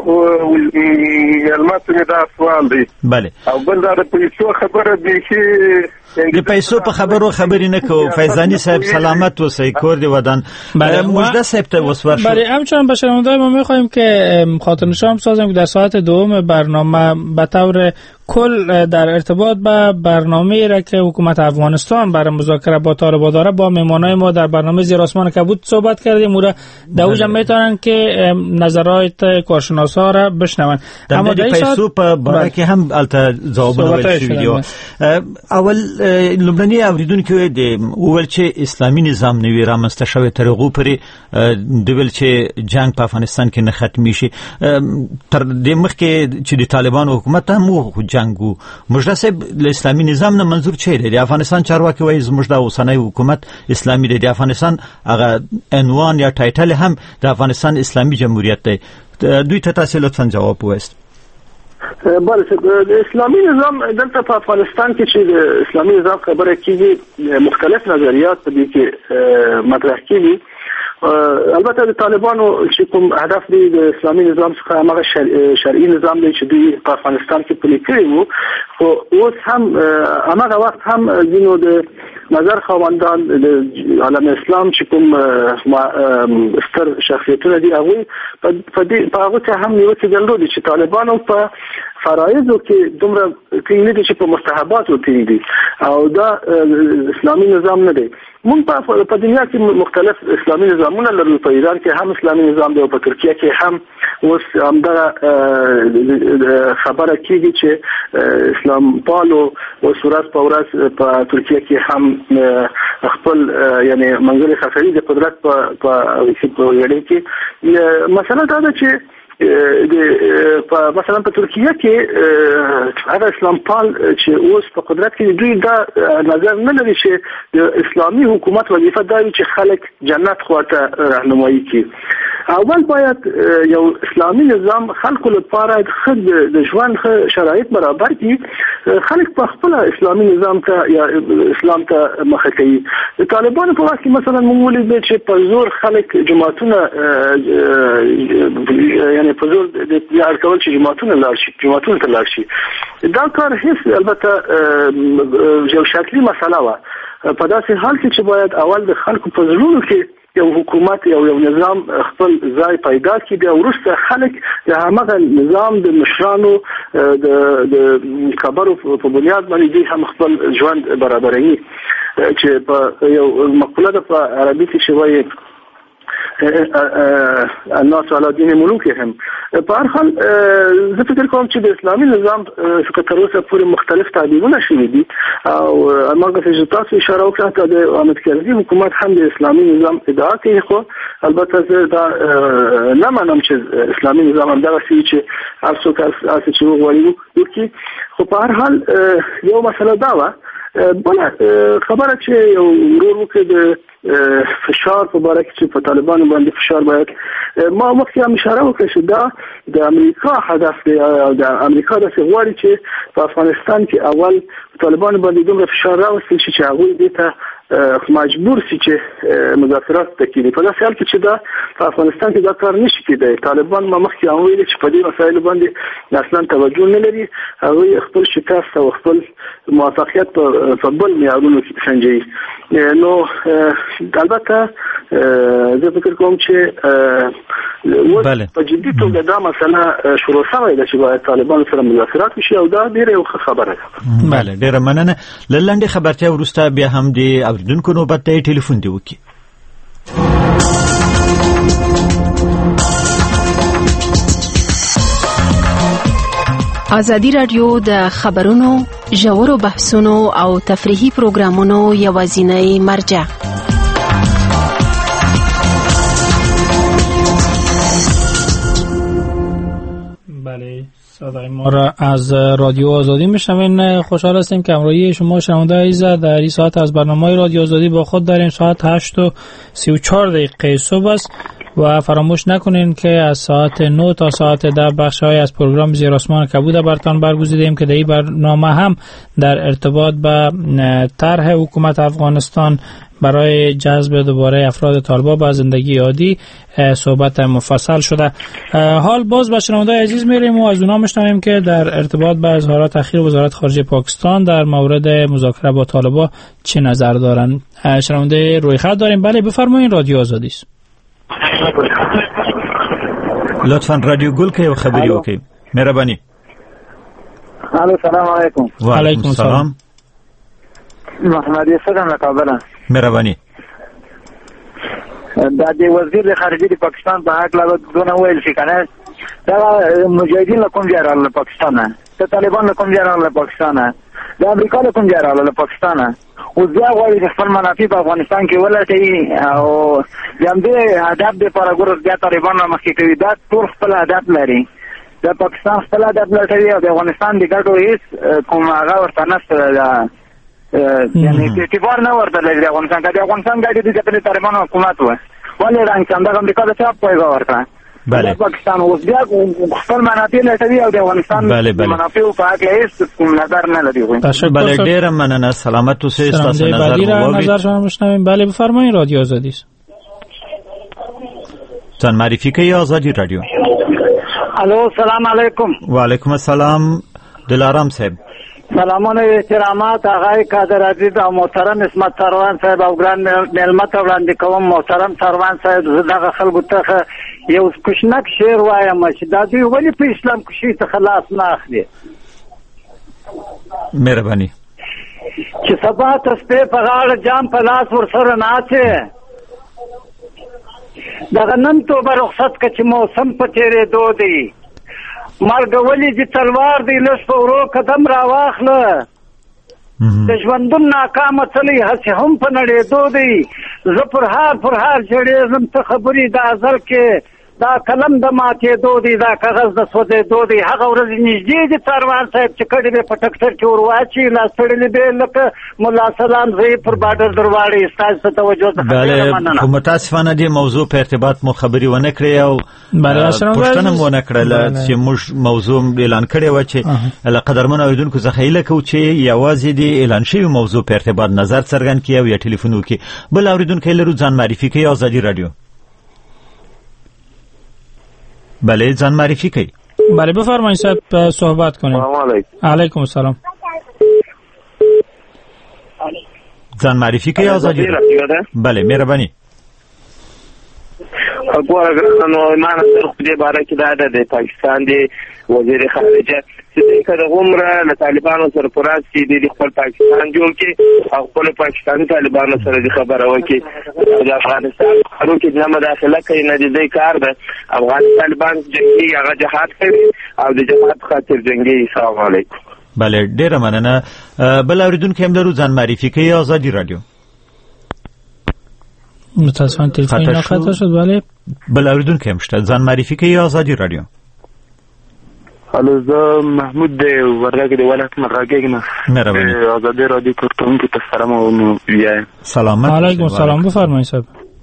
الماس مې دا سوال دی بله او بل دا د پیسو خبره دی چې د پیسو په خبرې نه کوو. فیضانی صاحب سلامت اوسئ، کور دی ودان. مجدد صاحب ته وسوار شد. بله همچنان به شنونده‌های ما می‌خواهیم که خاطرنشان سازیم که در ساعت دوم برنامه به طور کل در ارتباط با برنامه‌ای را که حکومت افغانستان برای مذاکره با طالبان داره با مهمانای ما در برنامه زیر آسمان کبود صحبت کردیم. اون را در اوجم میتونن که نظرات کارشناسا را بشنون. اما در پیسو په باره کې هم الته ځوابونه ویل شوي دي. اول لومړنی اوریدونکو د اول چې اسلامي نظام نوی رامنځته شوی تر هغه پورې د ویل چې جنگ په افغانستان کې نه ختمي شي تر د مخکې چې د طالبان حکومت هم جنگو. مجدد صاحب له اسلامي نظام نه منظور چی دی؟ د افغانستان چارواکي وایي زموږ د اوسنۍ حکومت اسلامي دی. د افغانستان هغه عنوان یا ټایټل هم د افغانستان اسلامي جمهوریت دی. دوی ته تاسو لطفا جواب وایست. بله د اسلامي نظام دلته په افغانستان کې چې د اسلامي نظام خبره کیږي مختلف نظریات په دې کې مطرح کیږي. البته د طالبانو چې کوم هدف دی د اسلامي نظام څخه هغه شرعي نظام دی چې دوی په افغانستان کې پلي کړی وو، خو اوس هم هغه وخت هم ځینو د نظر خواندان د عالم اسلام چې کوم ستر شخصیتونه دي هغوی په هغو ته هم نیوکې درلودې چې طالبانو په فرایضو کې دومره ټینګ نه دي چې په مستحباتو ټینګ دي او دا اسلامي نظام نه دی. مونږ په دنیا کې مختلف اسلامي نظامونه لرو. په ایران کې هم اسلامي نظام دی او په ترکیه کې هم اوس همدغه خبره کیږي چې اسلام پالو او ورځ په ورځ په ترکیه کې هم خپل یعنی منځلي خطري د قدرت په وړاندې کې مسله دا ده چې مثلا په ترکیه کې هغه اسلام پال چې اوس په قدرت کې دوی دا نظر نه لري چې د اسلامي حکومت وظیفه دا وي چې خلک جنت خواته راهنمایي کړي. اول باید یو اسلامي نظام خلکو لپاره د ژوند شرایط برابر کړي. خلک په خپل اسلامي نظام ته یا اسلام ته مخه کوي. د طالبانو په وخت کې مثلا موږ ولیدل چې په زور خلک جماعتونه یعنی په زور د ارکول چې جماعتونه ته لاړ شي. دا کار هیڅ البته یو شکلی مسله وه. په داسې حال کې چې باید اول د خلکو په زړونو کې یو حکومت یو نظام خپل ځای پیدا کړي، بیا وروسته خلک د هغه نظام د مشرانو د خبرو په بنیاد باندې دوی هم خپل ژوند برابروي. چې په یو مقوله ده په عربي کې چې وایي الناس على دين ملوکهم. په هر حال زه فکر کوم چې د اسلامي نظام څخه تر اوسه پورې مختلف تعبیرونه شوي دي او هغه چې تاسو اشاره وکړه د احمد کرزي حکومت هم د اسلامي نظام ادعا کوي، خو البته زه دا نه منم چې اسلامي نظام همدغه شی چې هر څوک هڅه چې وغواړي وکړي. خو په هر حال یو مسله دا وه. بله خبره چې یو ورور وکړي د فشار په باره کې چې په طالبانو باندې فشار باید ما مخکې هم اشاره وکړه چې دا د امریکا هدف دی او د امریکا داسې غواړي چې په افغانستان کې اول طالبانو باندې دومره فشار راوستل شي چې هغوی دې ته مجبور شي چې مذاکرات وکړي. په داسې حال کې چې دا په افغانستان کې دا کار نشي کېدای. طالبان ما مخکې هم ویلي چې په دې مسایلو باندې اصلا توجه نه لري. هغوی خپل شکست او خپل موفقیت په بل معیارونو کې سنجوي. نو البته زه فکر کوم چې په جدي توګه دا مسله شروع شوې ده چې باید طالبان سره مذاکرات وشي او دا ډېره یو ښه خبره ده. بله ډېره مننه. له لنډې خبرتیا وروسته بیا هم د اوریدونکو نوبت ته ټلیفون دی وکړي. ازادي راډیو د خبرونو ژورو بحثونو او تفریحي پروګرامونو یوازینی مرجع. بله صدای ما را از رادیو آزادی میشنوین. خوشحال هستیم که همراهی شما شنونده عزیز در این ساعت از برنامه رادیو آزادی با خود داریم. ساعت 8:34 صبح است و فراموش نکنین که از ساعت 9 تا ساعت 10 بخش‌های از پروگرام زیر آسمان کبود برتان برگزیدیم که در این برنامه هم در ارتباط به طرح حکومت افغانستان برای جذب دوباره افراد طالبان به زندگی عادی صحبت مفصل شده. حال باز به شنونده‌های عزیز میریم و از اونا میشنویم که در ارتباط با اظهارات اخیر وزارت خارجه پاکستان در مورد مذاکره با طالبان چه نظر دارن. شنونده روی خط داریم. بله بفرمایید، رادیو آزادی است. لطفاً رادیو گل که خبری وکي. مهرباني. الو سلام علیکم. و علیکم السلام. محمد یوسف له کابل. مهرباني. د وزیر خارجه د پاکستان په حق لا دونه ویل شي کنه دا مجاهدین له کوم ځای راغله پاکستان ته، طالبان له کوم ځای راغله پاکستان، د امریکا له کوم ځای راغله پاکستان، او بیا غواړي چې خپل منافع په افغانستان کې ولټوي او د همدې هدف دپاره ګوره بیا طالبان رامخکې کوي. دا ټول خپل هدف لري، د پاکستان خپل هدف لټوي او د افغانستان د ګټو هېڅ کوم هغه ورته نشته، یعنې اعتبار نه ورته لري د افغانستان. که د افغانستان ګټې دي چې د طالبانو حکومت و ولې رنګ چې همدغه امریکا د چا پوهېږه ورته د پاکستان اوس بیا خپل منافع لټوي او د افغانستان د منافعو په هکله هېڅ کوم نظر نه لري. بله ډېره مننه، سلامت اوسئ، ستاسو نظر شما بشنویم. بله بفرمایید، رادیو آزادی است. تان معرفی که آزادی رادیو. الو سلام علیکم. و علیکم السلام دلارام صاحب. سلامونه احترامات آقای قادر عزیز او محترم اسمت سروان صاحب او ګران مېلمه ته وړاندې کوم. محترم سروان صاحب زه دغه خلکو ته یو کوچنک شعر وایم چې دا دوی ولې په اسلام کښې څخه لاس نه اخلي. مهرباني. چې سبا ته سپی په غاړه جام په لاس ورسره ناڅې دغه نن توبه رخصت که چې موسم په تېرېدو دی، مرګ ولې چې تلوار دی لږ په ورو قدم راواخله، د ژوندون ناکامه څلی هسې هم په نړېدو دی، زه پر حال ژړېږم ته خبرې د ازل کې، دا قلم د ماتېدو دی، دا کاغذ د سوځېدو دی. هغه ورځې نږدې دي سروان صاحب چې کډې به په ټکټر کې ور واچي، لاس تړلې به لکه ملا سلام زه یې پر باډر درواړې. ستاسو ته توجه څخه ډېره مننه. خو متاسفانه دې موضوع په ارتباط مو خبرې ونه کړې او پوښتنه مو ونه کړله چې موږ موضوع اعلان کړې وه چې له قدرمنو اورېدونکو څخه هیله کوو چې یوازې د اعلان شوي موضوع په ارتباط نظر څرګند کړي او یا ټلیفون وکړي. بل اورېدونکی لرو، ځان معرفي کوي. آزادي رادیو. بله ځان معرفی کی. بله بفرمایید صاحب صحبت کنید. علیکم السلام. ځان معرفی کی آزادی. بله مهربانی. اګوره نو ما نه خو دې باره کې دا د پاکستان دی وزیر خارجه چې کله عمره له طالبانو سره پراس کې د خپل پاکستان جوړ کې او خپل پاکستاني طالبانو سره د خبره وکړي د افغانستان خارو کې نه مداخله کوي، نه دې کار ده. افغان طالبان جنگي هغه جهاد کوي او د جهاد خاطر جنگي. السلام علیکم. بله ډیره مننه. بل اوریدونکو هم لرو، ځان معرفي کوي. آزادی رادیو. متاسفانه تلفن خطا شد. بله بل اوریدونکو هم شته، ځان معرفي کوي. آزادی رادیو. الو زه محمود دی ورګه دی ولایت مرغاګنه. مهرباني. آزادی رادیو کوټونکو ته سلام او ویایم. سلامت. علیکم السلام. بفرمایئ صاحب.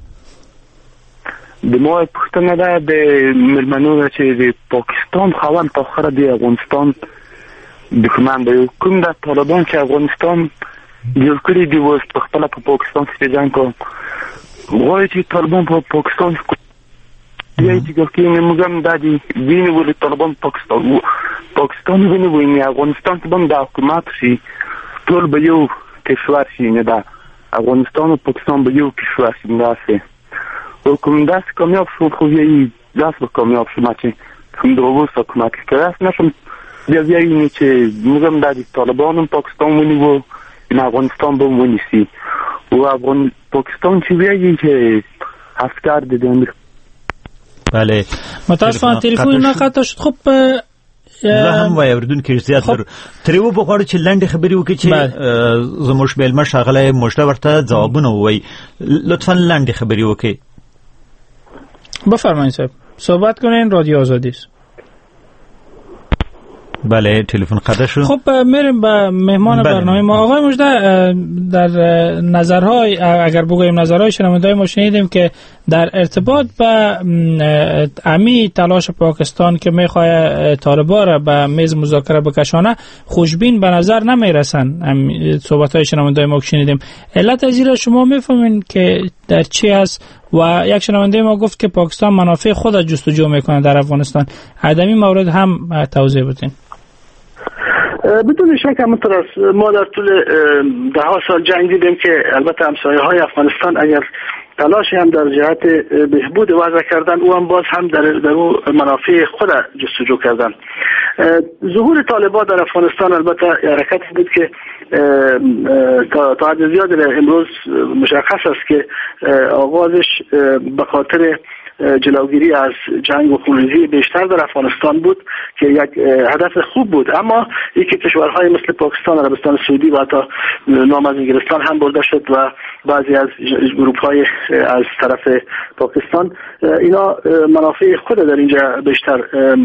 د مو پښتنه ده د ملمنو چې د پاکستان خوان په اخر دی افغانستان دښمن دی. کوم د طالبان چې افغانستان جوړ کړی دی وست په خپل په پاکستان کې ځان کو غواړي چې طالبان په پاکستان دی چې کوم موږ د دې ویني ول طالبان پاکستان ویني ویني افغانستان کې باندې حکومت شي ټول به یو کشور شي، نه دا افغانستان او پاکستان به یو کشور شي. نه حکومت داس کامیاب شو خو یې داس به کامیاب شو چې کوم دغه حکومت کې نشم بیا یې چې موږ د طالبان پاکستان ونی وو نه افغانستان به ونی سي او افغان پاکستان چې ویږي چې عسكر دي. بله متاسفانه تلفن نه قطع شد. خب زه هم وای اوریدونکو زیات لرو تریو بغواړو چې لاندې خبرې وکړي چې زموږ مېلمه ښاغلی مجده ورته ځوابونه ووایي. لطفا لاندې خبرې وکړي. بفرمایید صاحب صحبت کنین. رادیو آزادی است. بله تلفن قطع شد. خب میریم به مهمان برنامه ما. آقای مژده، در نظرهای اگر بگوییم نظرهای شنونده‌های ما شنیدیم که در ارتباط به امی تلاش پاکستان که میخواد طالبان را به میز مذاکره بکشانه خوشبین به نظر نمیرسن. صحبت‌های شنونده‌های ما شنیدیم. علت از این شما میفهمین که در چی است؟ و یک شنونده ما گفت که پاکستان منافع خود جستجو میکنه در افغانستان. عدمی مورد هم توضیح بدین. بدون شک همونطور است. ما در طول ده ها سال جنگ دیدیم که البته همسایه های افغانستان اگر تلاشی هم در جهت بهبود وضع کردن، او هم باز هم در او منافع خود جستجو کردن. ظهور طالبان در افغانستان البته حرکتی بود که تا حد زیادی امروز مشخص است که آغازش به خاطر جلوگیری از جنگ و خونریزی بیشتر در افغانستان بود که یک هدف خوب بود، اما یکی کشورهای مثل پاکستان، عربستان سعودی و حتی نام از انگلستان هم برده شد و بعضی از گروه‌های از طرف پاکستان اینا منافع خود در اینجا بیشتر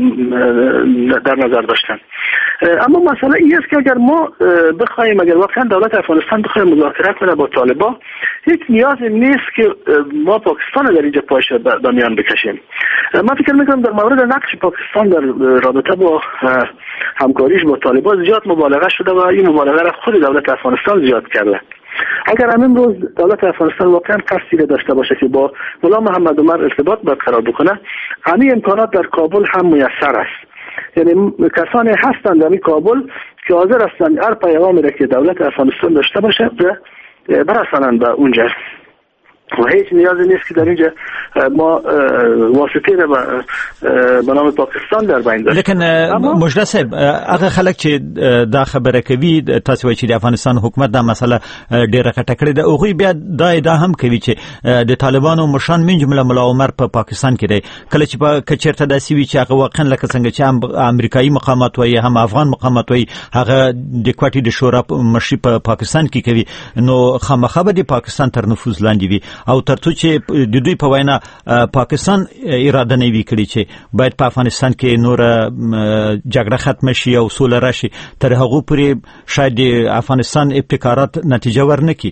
در نظر داشتن. اما مسئله این است که اگر ما بخوایم، اگر واقعا دولت افغانستان بخواد مذاکره کنه با طالبان، هیچ نیازی نیست که ما پاکستان در اینجا پاش به میان بکشیم. من فکر میکنم در مورد نقش پاکستان در رابطه با همکاریش با طالبان زیاد مبالغه شده و این مبالغه را خود دولت افغانستان زیاد کرده. اگر همین روز دولت افغانستان واقعا قصدی داشته باشه که با ملا محمد عمر ارتباط برقرار بکنه، همین امکانات در کابل هم میسر است. یعنی کسانی هستند در کابل که حاضر هستند هر پیغامی را که دولت افغانستان داشته باشه برسانند به اونجا و هیچ نیازی نیست که در اینجا ما واسطه را به نام پاکستان در بین داشت. لیکن مجده صاحب، هغه خلک چې دا خبره کوي تاسو وایي چې د افغانستان حکومت دا مسله ډیره غټه کړې ده، هغوی بیا دا ادعا هم کوي چې د طالبانو مشان من جمله ملا عمر په پاکستان کې دی. کله چې په کچرته داسې وي چې هغه واقعا لکه څنګه چې هم امریکایي مقامات وایي هم افغان مقامات وایي هغه د کوټې د شورا مشري په پاکستان کې کوي، نو خامخا به د پاکستان تر نفوذ لاندې وي او ترڅو چې د دوی په وینا پاکستان اراده نه وی کړی چې باید په افغانستان کې نور جګړه ختم شي او سوله راشي، تر هغه پورې شاید د افغانستان ابتکارات نتیجه ورنکړي.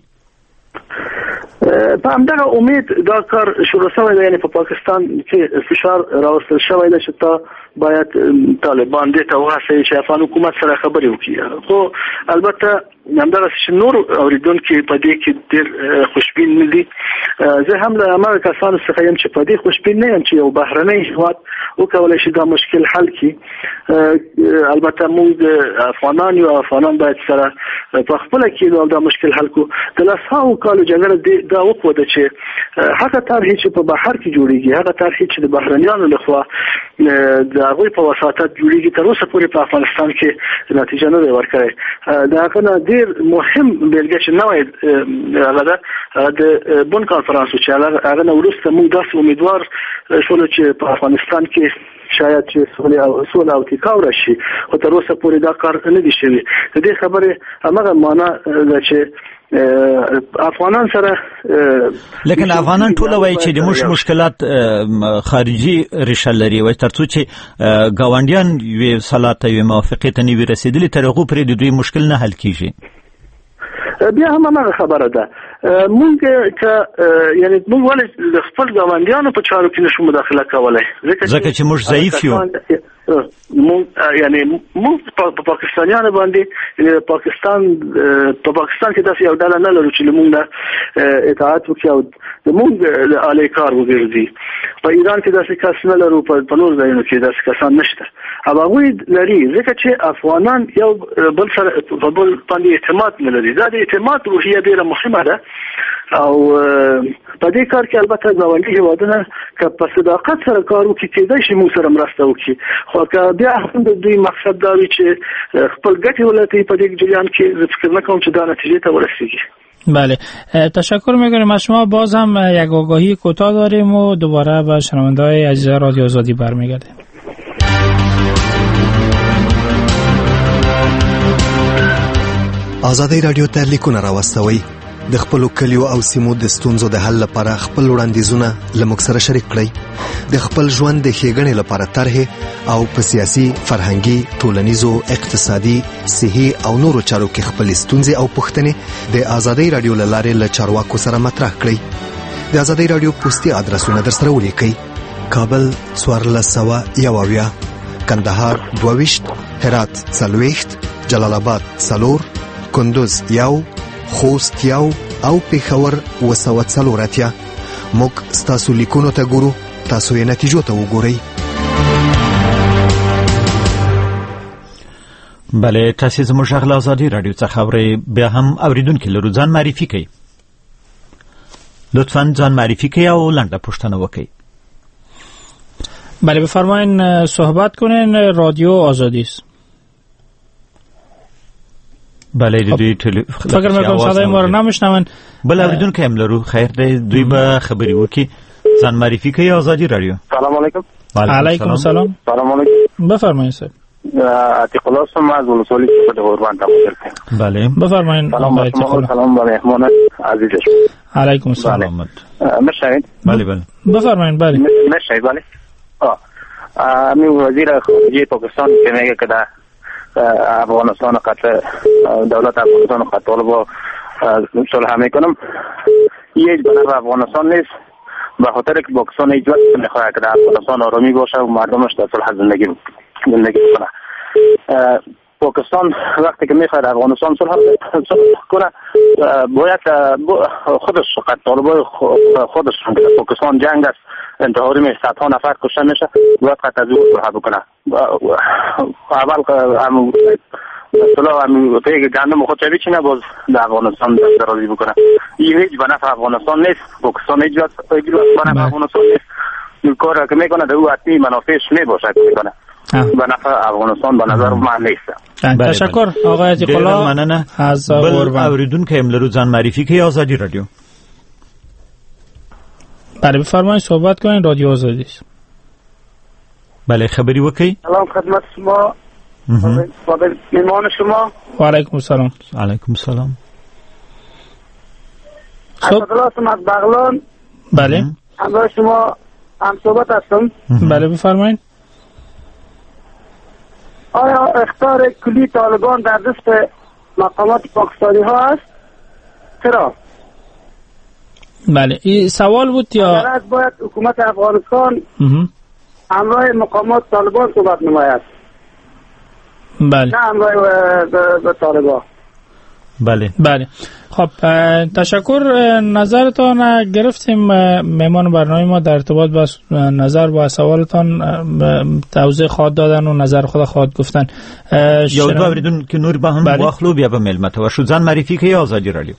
په همدغه امید دا کار شروع شوی دی، یعنی په پاکستان کې فشار راوستل شوی دی چې تا باید طالبان دې ته وهڅوي چې افغان حکومت سره خبرې وکړي. خو البته همدغه چې نور اوریدونکي په دې کې ډېر خوشبین نه دي. زه هم له هغه کسانو څخه یم چې په دې خوشبین نه یم چې یو بهرنی هیواد وکولای شي دا مشکل حل کړي. البته موږ افغانان یو افغانان باید سره په خپل کې دا مشکل حل کړو. د لسهاو کالو جګړه دا وکړه چې هغه طرحې چې په بهر کې جوړیږي، هغه طرحې چې د بهرنیانو لخوا د هغوی په وساطت جوړیږي، تر اوسه پورې په افغانستان کې نتیجه نه دی ورکړې. د هغه نه ډېر مهم بیلګه چې نوی هغه ده د بون کانفرانس چې هغه نه وروسته موږ داسې امیدوار شولو چې په افغانستان کې شاید چې سوله او ټیکاو راشي، خو تر اوسه پورې دا کار نه دی شوی. د دې خبرې همغه معنا ده چې افغانان سره لیکن افغانان ټول وایي چې د مشکلات خارجي ریشه لري و ترڅو چې ګاونډیان یو صلاحیت یو موافقه ته نیوي رسیدلی تر هغه پرې د دوی مشکل نه حل کیږي. بیا هم هغه خبره ده مونږ که یعنی مونږ ولې خپل ګاونډیانو په چارو کې نشو مداخله کولای ځکه چې موږ ضعیف یو. مونږ په پاکستانیانو باندې پاکستان کې داسې یو ډله نه لرو چې مونږ اطاعت وکړو او مونږ علی کار وګرځي. په ایران کې داسې کس نه لرو، په نور ځایونو کې داسې کسان نشته. هغوی لري ځکه چې افغانان یو بل سره په بل باندې اعتماد نه لري. دا د اعتماد روحیه ډېره مهمه ده او په دې کار کې البته ګاونډي هیوادونه که په صداقت سره کار وکړي کېدای شي موږ سره مرسته وکړي، خو که بیا هم د دوی مقصد دا وي چې خپل ګټې ولټوي په دې جریان کې زه فکر نه کوم چې دا نتیجې ته ورسیږي. بله، تشکر میکنیم از شما. باز هم یک آگاهی کوتاه داریم و دوباره به شنونده‌های عزیز رادیو آزادی برمیگردیم. آزادی رادیو ته لیکونه راوستوي د خپل کلیو او سیمو د ستونزو د حل لپاره خپل وړاندیزونه لمک سره شریک کړئ. د خپل ژوند د ښېګڼې لپاره طرحې او په سیاسي، فرهنګي، ټولنیزو، اقتصادي، صحي او نورو چارو کې خپل ستونزې او پوښتنې د آزادۍ رادیو له لارې له چارواکو سره مطرح کړئ. د آزادۍ رادیو پوسټي ادرسونه درسره ولیکئ: کابل 1401، کندهار 22، هرات 40، جلال آباد 4، کندوز 1، خوست 1 او پېښور 240. موږ ستاسو لیکونو ته ګورو، تاسو یې نتیجو ته وګورئ. بله، تاسو زموږ غږ له آزادۍ رادیو څخه اورئ. بیا هم اوریدونکي لرو، ځان معرفي کړئ. لطفاً ځان معرفی کړئ او لنډه پوښتنه وکړئ. بله بفرمایین، صحبت کنین. رادیو آزادی است. بله دوی فکر میکنم صدای ما رو نمیشنون. بله اوریدونکي هم لرو، خیر دی، دوی به خبري وکړي. ځان معرفی کړئ. آزادی رادیو. سلام علیکم. علیکم السلام. سلام علیکم. بفرمایید صاحب. عتیق الله سم از ولسوالی صفت قربان تمام کردم. بله بفرمایید. سلام بر مهمان عزیزش. علیکم السلام. مشاهد. بله بله بفرمایید. بله مشاهد. بله امی وزیر خارجه پاکستان که میگه که در افغانستان قطع دولت افغانستان قطع طالبا صلح میکنم، یه بنابر افغانستان نیست، به خاطر که پاکستان هیچ وقت نمیخواد که در افغانستان آرامی باشه و مردمش در صلح زندگی کنه. پاکستان وقتی که میخواد افغانستان صلح کنه باید خودش قطع طالبای خودش پاکستان جنگ است، انتحاری می صدها نفر کشته میشه، باید قطع از او صلح بکنه. اول مثلا پیگ گندم خود چه بیچینه باز در افغانستان درازی بکنه. این هیچ به نفع افغانستان نیست، پاکستان هیچ به نفع افغانستان نیست. این کار که میکنه در او حتمی منافعش میباشه که میکنه، به نفع افغانستان به نظر من نیست. تشکر آقای عتیق الله از قربان. اوریدونکي هم لرو، ځان معرفي کړئ. آزادی رادیو. بله بفرمایید، صحبت کنین. رادیو آزادی است. بله خبری وکړئ. سلام خدمت شما، مهمان شما. و علیکم السلام. علیکم السلام. عبدالله هستم از بغلان. بله همراه شما هم صحبت هستم. بله بفرمایید. آیا اخطار کلی طالبان در دست مقامات پاکستانی ها است؟ چرا؟ بله این سوال بود یا باید حکومت افغانستان همراه مقامات طالبان صحبت نماید؟ بله نه همراه به طالبان. بله بله. خب تشکر. نظرتان گرفتیم. مهمان برنامه ما در ارتباط با نظر با سوالتان توضیح خواهد دادن و نظر خود خواهد گفتن. یا دو اوریدون که نور با هم واخلو بیا به ملمت و شو ځان معرفي کوي. آزادی رادیو.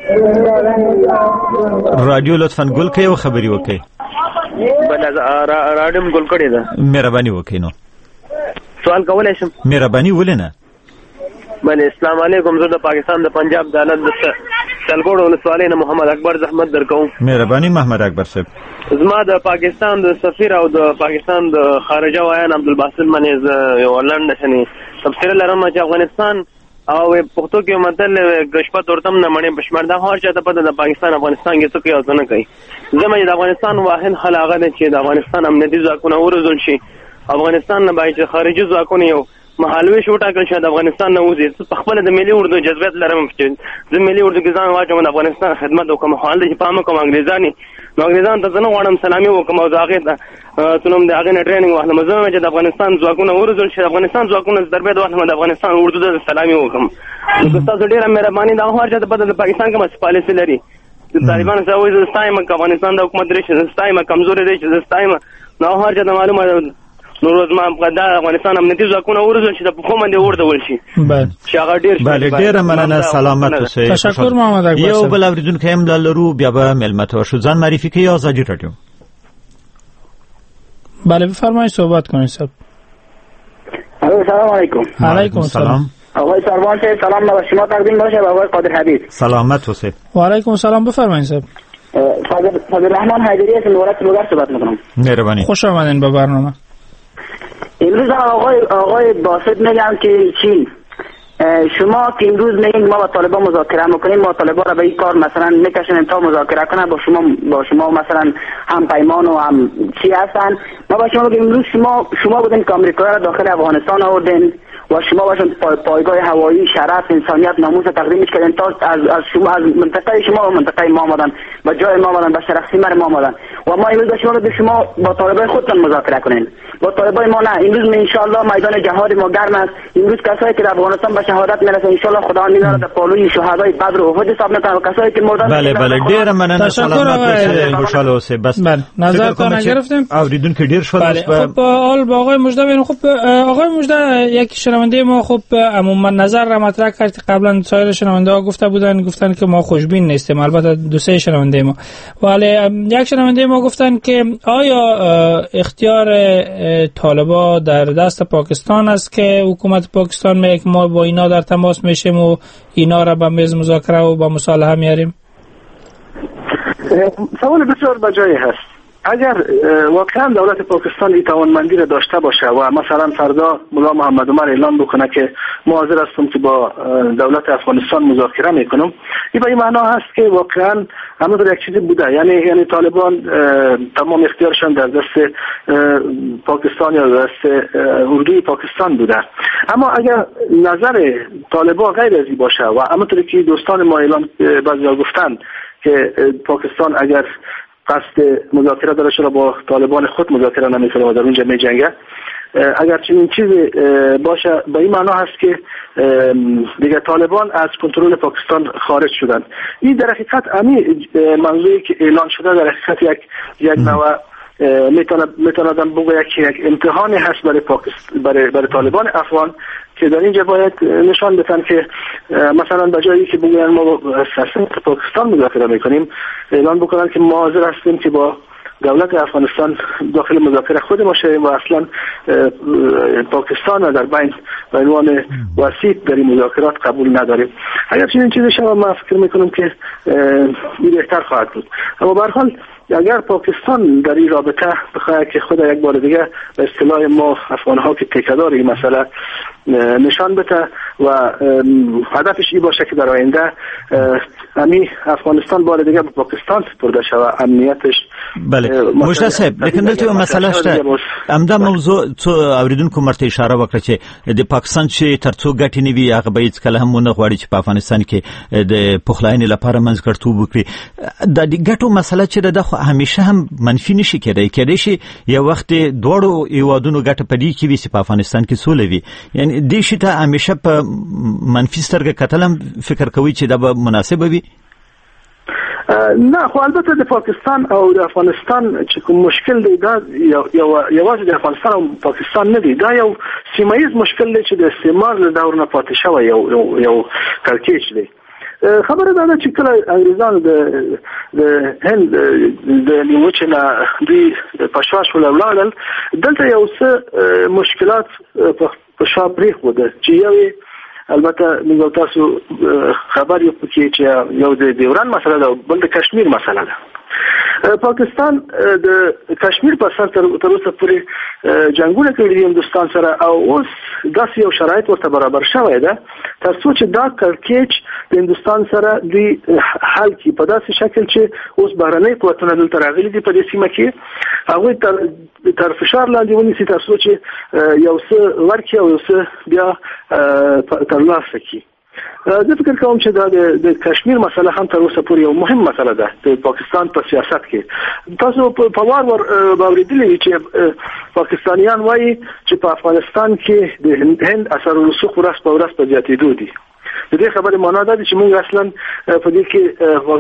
رادیو لطفاً ګل کوي او خبري وکړي. بل رادیو ګل کړی ده. مهرباني وکړئ. نو سوال کولای شم؟ مهرباني ولنه. بله السلام علیکم. زه د پاکستان د پنجاب د حالت د سلګوړو ولسوالۍ نه محمد اکبر زحمت درکوم. مهرباني محمد اکبر صاحب. زما د پاکستان د سفیر او د پاکستان د خارجه وایان عبدالباسط منیز یو لنډ شنی تفسیر لرم چې افغانستان او پښتو کې متل ګشپت ورتم نه مړې بشمار د هر چا ته پته د پاکستان افغانستان کې څه کوي او څه نه کوي. زموږ د افغانستان واحد حل هغه دی چې د افغانستان امنیتي ځواکونه ورزول شي. افغانستان نه باید خارجي ځواکونه یو محلوي شو ټاکل شي د افغانستان نه وځي. په خپل د ملي اردو جذبیت لرم چې د ملي اردو کې ځان واچوم د افغانستان خدمت وکم. حال دې پام کوم انګریزاني نو انګریزان ته زنه غواړم سلامي وکم او داغه ته تونم د هغه نه ټریننګ واخلم. زه چې د افغانستان ځواکونه ورزول شي، افغانستان ځواکونه دربید واخلم د افغانستان اردو ته سلامي وکم. نو تاسو ډیره مهرباني دا هر چا ته په پاکستان کې مس پالیسي لري. طالبان سره وایي زستایم که افغانستان د حکومت لري، زستایم کمزوري دی، زستایم نو هر چا ته معلومه نو روز ما د افغانستان امنیتي ځواکونه ورزول شي د پخو باندې ورډول شي. بله شاغه ډیر بله ډیره مننه. سلامت اوسئ. تشکر محمد اکبر. یو بل اوریدونکي هم لرو، بیا به ملمت و شو ځان معرفي کوي. آزادی رادیو. بله بفرمایید صحبت کنید صاحب. سلام علیکم. علیکم السلام. آقای سروان صاحب سلام به شما تقدیم باشه و آقای قادر حبیب. سلامت اوسئ. و علیکم السلام. بفرمایید صاحب. فضل رحمان حیدری از ولایت لوگر صحبت میکنم. مهربانی. خوش آمدین به برنامه. امروز آقای باسط میگم که چین شما که امروز میگین ما با طالبان مذاکره میکنیم، ما طالبان را به این کار مثلا میکشونیم تا مذاکره کنه با شما مثلا هم پیمان و هم چی هستن. ما با شما بگیم امروز شما بودین که آمریکایی را داخل افغانستان آوردین و شما باشون پایگاه هوایی شرف انسانیت ناموس تقدیمش کردین تا از شما از منطقه شما و منطقه ما آمدن و جای ما آمدن و شرف سیمر ما آمدن و ما امروز شما رو به شما با طالبان خودتان مذاکره کنین. با طالبان ما نه. امروز ان شاء الله میدان جهاد ما گرم است. امروز کسایی که در افغانستان به شهادت میرسن ان شاء الله خدا میداره در پالوی شهدای بدر و احد حساب میکنن و کسایی که مردن. بله ډیر مننه. سلامت باشید، خوشحال اوسئ. بس نظرتون گرفتیم. اوریدونکو ډیر شول. خب با آقای مجده ببینیم. خب آقای مجده یک شنونده ما خب عموما نظر را مطرح کرد که قبلا سایر شنونده ها گفتن که ما خوشبین نیستیم، البته دو سه شنونده ما، ولی یک شنونده ما گفتن که آیا اختیار طالبان در دست پاکستان است که حکومت پاکستان میگه که ما با اینا در تماس میشیم و اینا را به میز مذاکره و با مصالحه میاریم؟ سوال بسیار بجایی هست. اگر واقعا دولت پاکستان این توانمندی را داشته باشه و مثلا فردا ملا محمد عمر اعلان بکنه که ما حاضر هستم که با دولت افغانستان مذاکره میکنم، این به این معنا هست که واقعا همه یک چیزی بوده، یعنی طالبان تمام اختیارشان در دست پاکستان یا در دست اردوی پاکستان بوده. اما اگر نظر طالبان غیر از این باشه و همونطوری که دوستان ما اعلان بعضیا گفتن که پاکستان اگر قصد مذاکره داره چرا با طالبان خود مذاکره نمیکنه و در اونجا میجنگه، اگر چنین چیزی باشه به این معنا هست که دیگه طالبان از کنترل پاکستان خارج شدن. این در حقیقت موضوعی که اعلان شده در حقیقت یک نوع میتونم بگم یک امتحانی هست برای طالبان افغان که در اینجا باید نشان بدن که مثلا به جایی که بگوین ما با پاکستان مذاکره میکنیم، اعلان بکنن که ما حاضر هستیم که با دولت افغانستان داخل مذاکره خود ما شویم و اصلا پاکستان در بین به عنوان وسیط در این مذاکرات قبول نداریم. اگر چنین چیزی شما من فکر میکنم که این بهتر خواهد بود. اما به هر حال اگر پاکستان در این رابطه بخواد که خود یک بار دیگه به اصطلاح ما افغان‌ها که تکیه‌دار این مسئله نشان بده و هدفش این باشه که در آینده افغانستان بار دیگه به پاکستان سپرده شود امنیتش. بله مجده صاحب، لیکن دلته یو مسله شته، همدا موضوع څو اوریدونکو مرته اشاره وکړه چې د پاکستان چې ترڅو ګټې نه وي هغه به هیڅ کله هم نه غواړي چې په افغانستان کې د پخلاینې لپاره منځګړیتوب وکړي. د ګټو مسله چې ده خو همیشه هم منفي نشي کېدای شي یو وخت دواړو هیوادونو ګټه په دې کې وي چې په افغانستان کې سوله وي، یعنی دې شي ته همیشه په منفي سترګه کتل هم فکر کوي چې دا به مناسبه وي؟ نه خو البته د پاکستان او د افغانستان چې کوم مشکل دی دا یوازې د افغانستان او پاکستان نه دی، دا یو سیمایي مشکل دی چې د استعمار له دور نه پاتې شوی یو کړکېچ دی. خبره ده چې کله انګریزان د هند د نیوچه نه دوی پښوا شول ولاړل، دلته یو څه مشکلات په شا پرېښوده چې یو البته موږ تاسو خبر یو پکې چې یو د دیوران مسله ده، بل د کشمیر مسله ده. پاکستان د کشمیر په سر تر اوسه پورې جنگونه کړي دي هندوستان سره او اوس داسې یو شرایط ورته برابر شوی ده ترڅو چې دا کړکېچ د هندوستان سره دی حل کی په داسې شکل چې اوس بهرنۍ قوتونه دلته راغلي دي په دې سیمه کې هغوی تر فشار لاندې ونیسي ترڅو چې یو څه ورکړي او یو څه بیا ترلاسه کړي. زه فکر کوم چې دا د کشمیر مسله هم تر اوسه پورې یو مهم مسله ده د پاکستان په سیاست کې. تاسو په وار باورېدلې چې پاکستانیان وایي چې په افغانستان کې د هند اثر رسوخ ورځ په ورځ په زیاتېدو دي. د دې خبرې معنا ده چې موږ اصلا په دې کې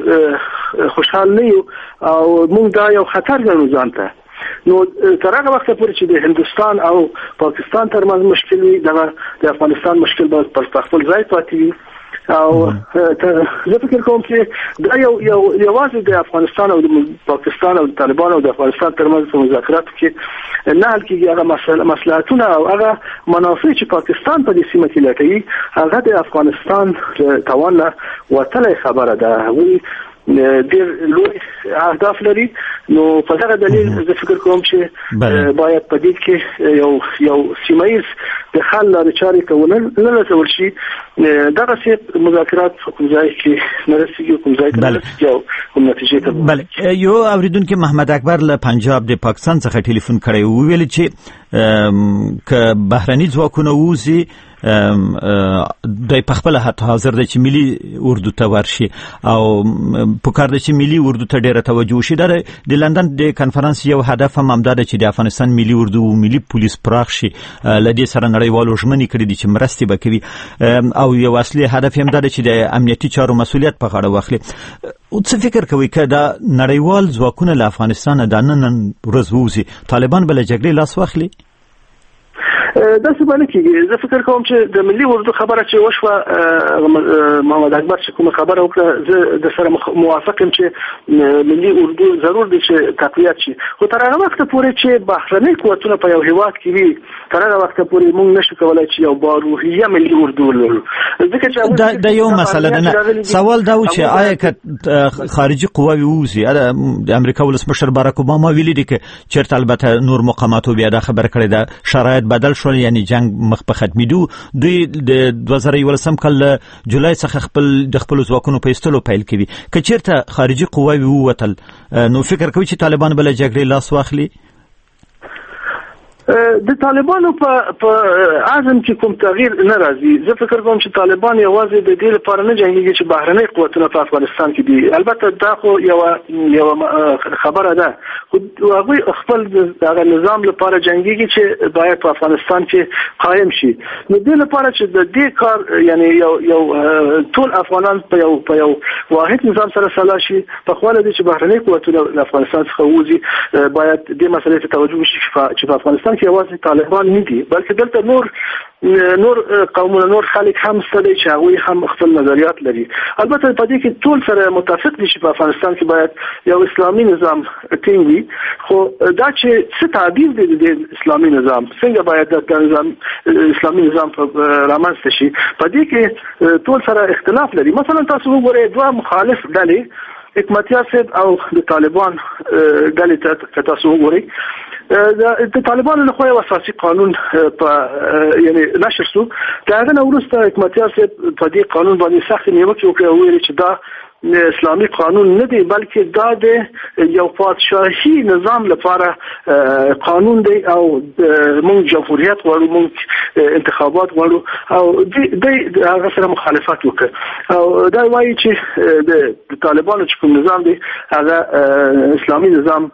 خوشحال نه یو او موږ دا یو خطر ګڼو ځان ته. نو تر هغه وخت پورې چې د هندوستان او پاکستان ترمنځ مشکل وي د افغانستان مشکل به په خپل ځای پاتې وي او زه فکر کوم چې دا یوازې د افغانستان او د پاکستان او د طالبان او د افغانستان ترمنځ په مذاکراتو کې نه حل کېږي. هغه مصلحتونه او هغه منافع چې پاکستان په دې سیمه کې لټوي هغه د افغانستان توان نه وتلی خبره ده. هغوی ډېر لوی اهداف لري. نو په دغه دلیل زه فکر کوم چې باید په دې کې یو سیمایي د حل لارې چارې کول نه لټول شي دغه څه مذاکرات کوم ځای کې نرسېږي کوم ځای ته نرسېږي او کوم نتیجې ته بله یو اوریدونکو محمد اکبر له پنجاب د پاکستان څخه ټلیفون کړی و ویل چې که بهرني ځواکونه ووځي د خپل حاضر د چې ملي اردو ته ورشي او پکار د چې ملي اردو ته ډیره توجه وشي د لندن د کانفرنس یو هدف هم دا چې د افغانستان ملي اردو او ملي پولیس پراخ شي لدې سره نړیوالو ژمنې کړې دي چې مرستې وکوي او یو اصلي هدف هم دا چې د امنیتي چارو مسؤلیت په غاړه واخلي. او څه فکر کوي که دا نړیوال ځواکونه له افغانستان د نن ورځ ووځي طالبان به له جګړې لاس واخلي؟ دا څه باندې کېږي زه فکر کوم چې د ملي اردو خبره چې وشوه محمد اکبر چې کومه خبره وکړه زه د سره موافق یم چې ملي اردو ضرور دي چې تقویت شي خو تر هغه وخت پورې چې بهرني قوتونه په یو هیواد کې وي تر هغه وخت پورې موږ نشو کولای چې یو باروحیه ملي اردو ولرو ځکه چې دا یو مسله ده. سوال دا و چې آیا که خارجي قواوې ووځي د امریکا ولسمشر باراک اوباما ویلي دي که چېرته البته نور مقاماتو بیا دا خبره کړې ده شرایط بدل شول یعنی جنگ مخ په ختمېدو دوی د 2011 کال جولای څخه د خپل ځواکونو په ایستلو پیل کوي که چېرته خارجي قواوې ووتل نو فکر کوي چې طالبان به له جګړې لاس واخلي؟ د طالبانو په عزم کې کوم تغییر نه راځي. زه فکر کوم چې طالبان یوازې د دې لپاره نه جنګيږي چې بهرني قوتونه په افغانستان کې دي. البته دا خو یو خبره ده خو هغه خپل دغه نظام لپاره جنګيږي چې باید په افغانستان کې قائم شي. نو دې لپاره چې د دې کار یعنی یو ټول افغانان په یو واحد نظام سره سلا شي په خواله دي چې بهرني قوتونه د افغانستان څخه وځي باید دې مسلې ته توجه وشي چې په افغانستان کې یوازې طالبان نه دي بلکې دلته نور قومونه نور خلک هم ستدي چې هغوی هم خپل نظریات لري. البته په دې کې ټول سره متفق دي چې په افغانستان کې باید یو اسلامي نظام ټینګ وي خو دا چې څه تعبیر دی د اسلامي نظام څنګه باید د نظام اسلامي نظام رامنځته شي په دې کې ټول سره اختلاف لري. مثلا تاسو وګورئ دوه مخالف ډلې حکمتیار صاحب او د طالبان ډلې ته تاسو وګورئ د طالبانو له خوا یو اساسي قانون یعنی نشر شو دا هغه وروسته حکمتیار صاحب په دې قانون باندې سخت نیوکه وکړه او ویل چې دا اسلامي قانون نه دی بلکې دا د یو پادشاهي نظام لپاره قانون دی او موږ جمهوریت غواړو موږ انتخابات غواړو او د هغه سره مخالفت وکړ او دا وایي چې د طالبانو چې کوم نظام دی هغه اسلامي نظام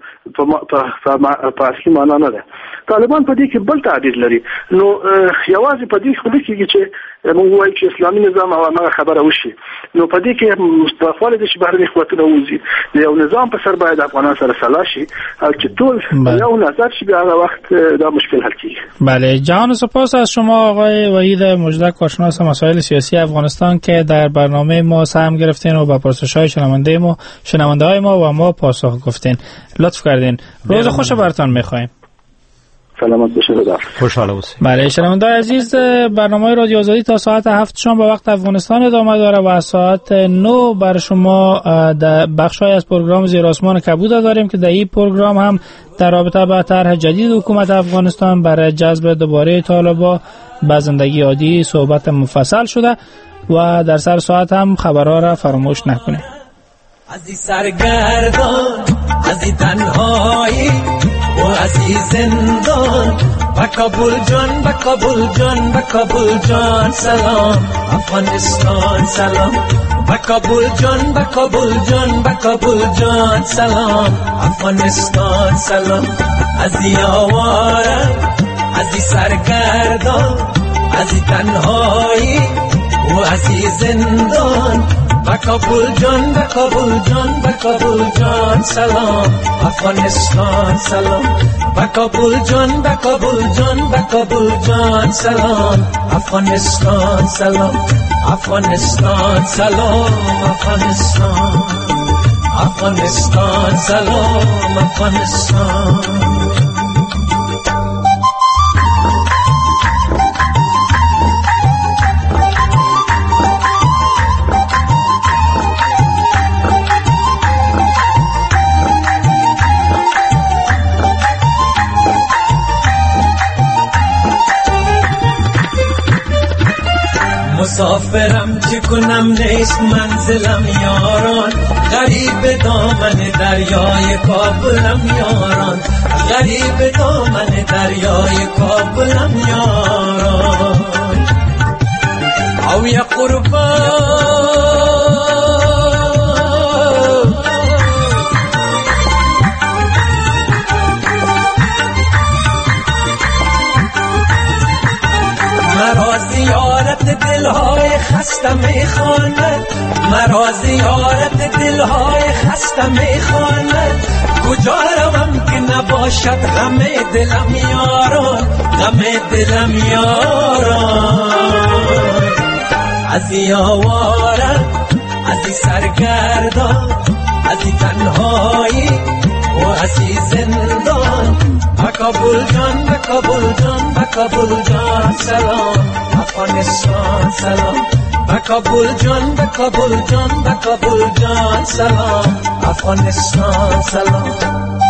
په اصلي معنا نه ده. طالبان په دې کې بل تعبیر لري نو یوازې په دې خو کې چې موږ وایو چې اسلامي نظام او هغه خبره وشي نو په دې کې مستقبل د بهرني قوتونو وځي یو نظام په سر باید افغانان سره سلا شي او چې ټول یو نظر شي به هغه وخت دا مشکل حل کیږي. بله جان سپاس از شما آقای وحید مجدد کارشناس مسائل سیاسی افغانستان که در برنامه ما سهم گرفتین و با پرسش‌های شنونده‌های ما و ما پاسخ گفتین. لطف کردین. روز خوش براتون می‌خوایم. سلامت باشید. خوشحال باشید. بله شنونده‌های عزیز برنامه رادیو آزادی تا ساعت 7 شام به وقت افغانستان ادامه داره و ساعت 9 برای شما در بخش‌های از پروگرام زیر آسمان کبود داریم که در این پروگرام هم در رابطه با طرح جدید حکومت افغانستان برای جذب دوباره طالبان به زندگی عادی صحبت مفصل شده و در سر ساعت هم خبرها را فراموش نکنید. از این سرگردان از این تنهایی و از این زندان با کابل جان سلام افغانستان سلام با کابل جان سلام افغانستان سلام از این آواره از این سرگردان از این تنهایی و از این زندان کابل جان سلام افغانستان سلام کابل جان سلام افغانستان سلام سلام افغانستان مسافرم چه کنم نیست منزلم یاران غریب دامن دریای کابلم یاران غریب دامن دریای کابلم یاران او یا قربان مرا زیارت دلهای خسته میخواند مرا زیارت دلهای خسته میخواند کجا روم که نباشد غم دلم یاران غم دلم یاران از یاواره از سرگردان از تنهایی و از زندان کابل جان به کابل جان به کابل جان سلام افغانستان سلام به کابل جان به کابل جان به کابل جان سلام افغانستان سلام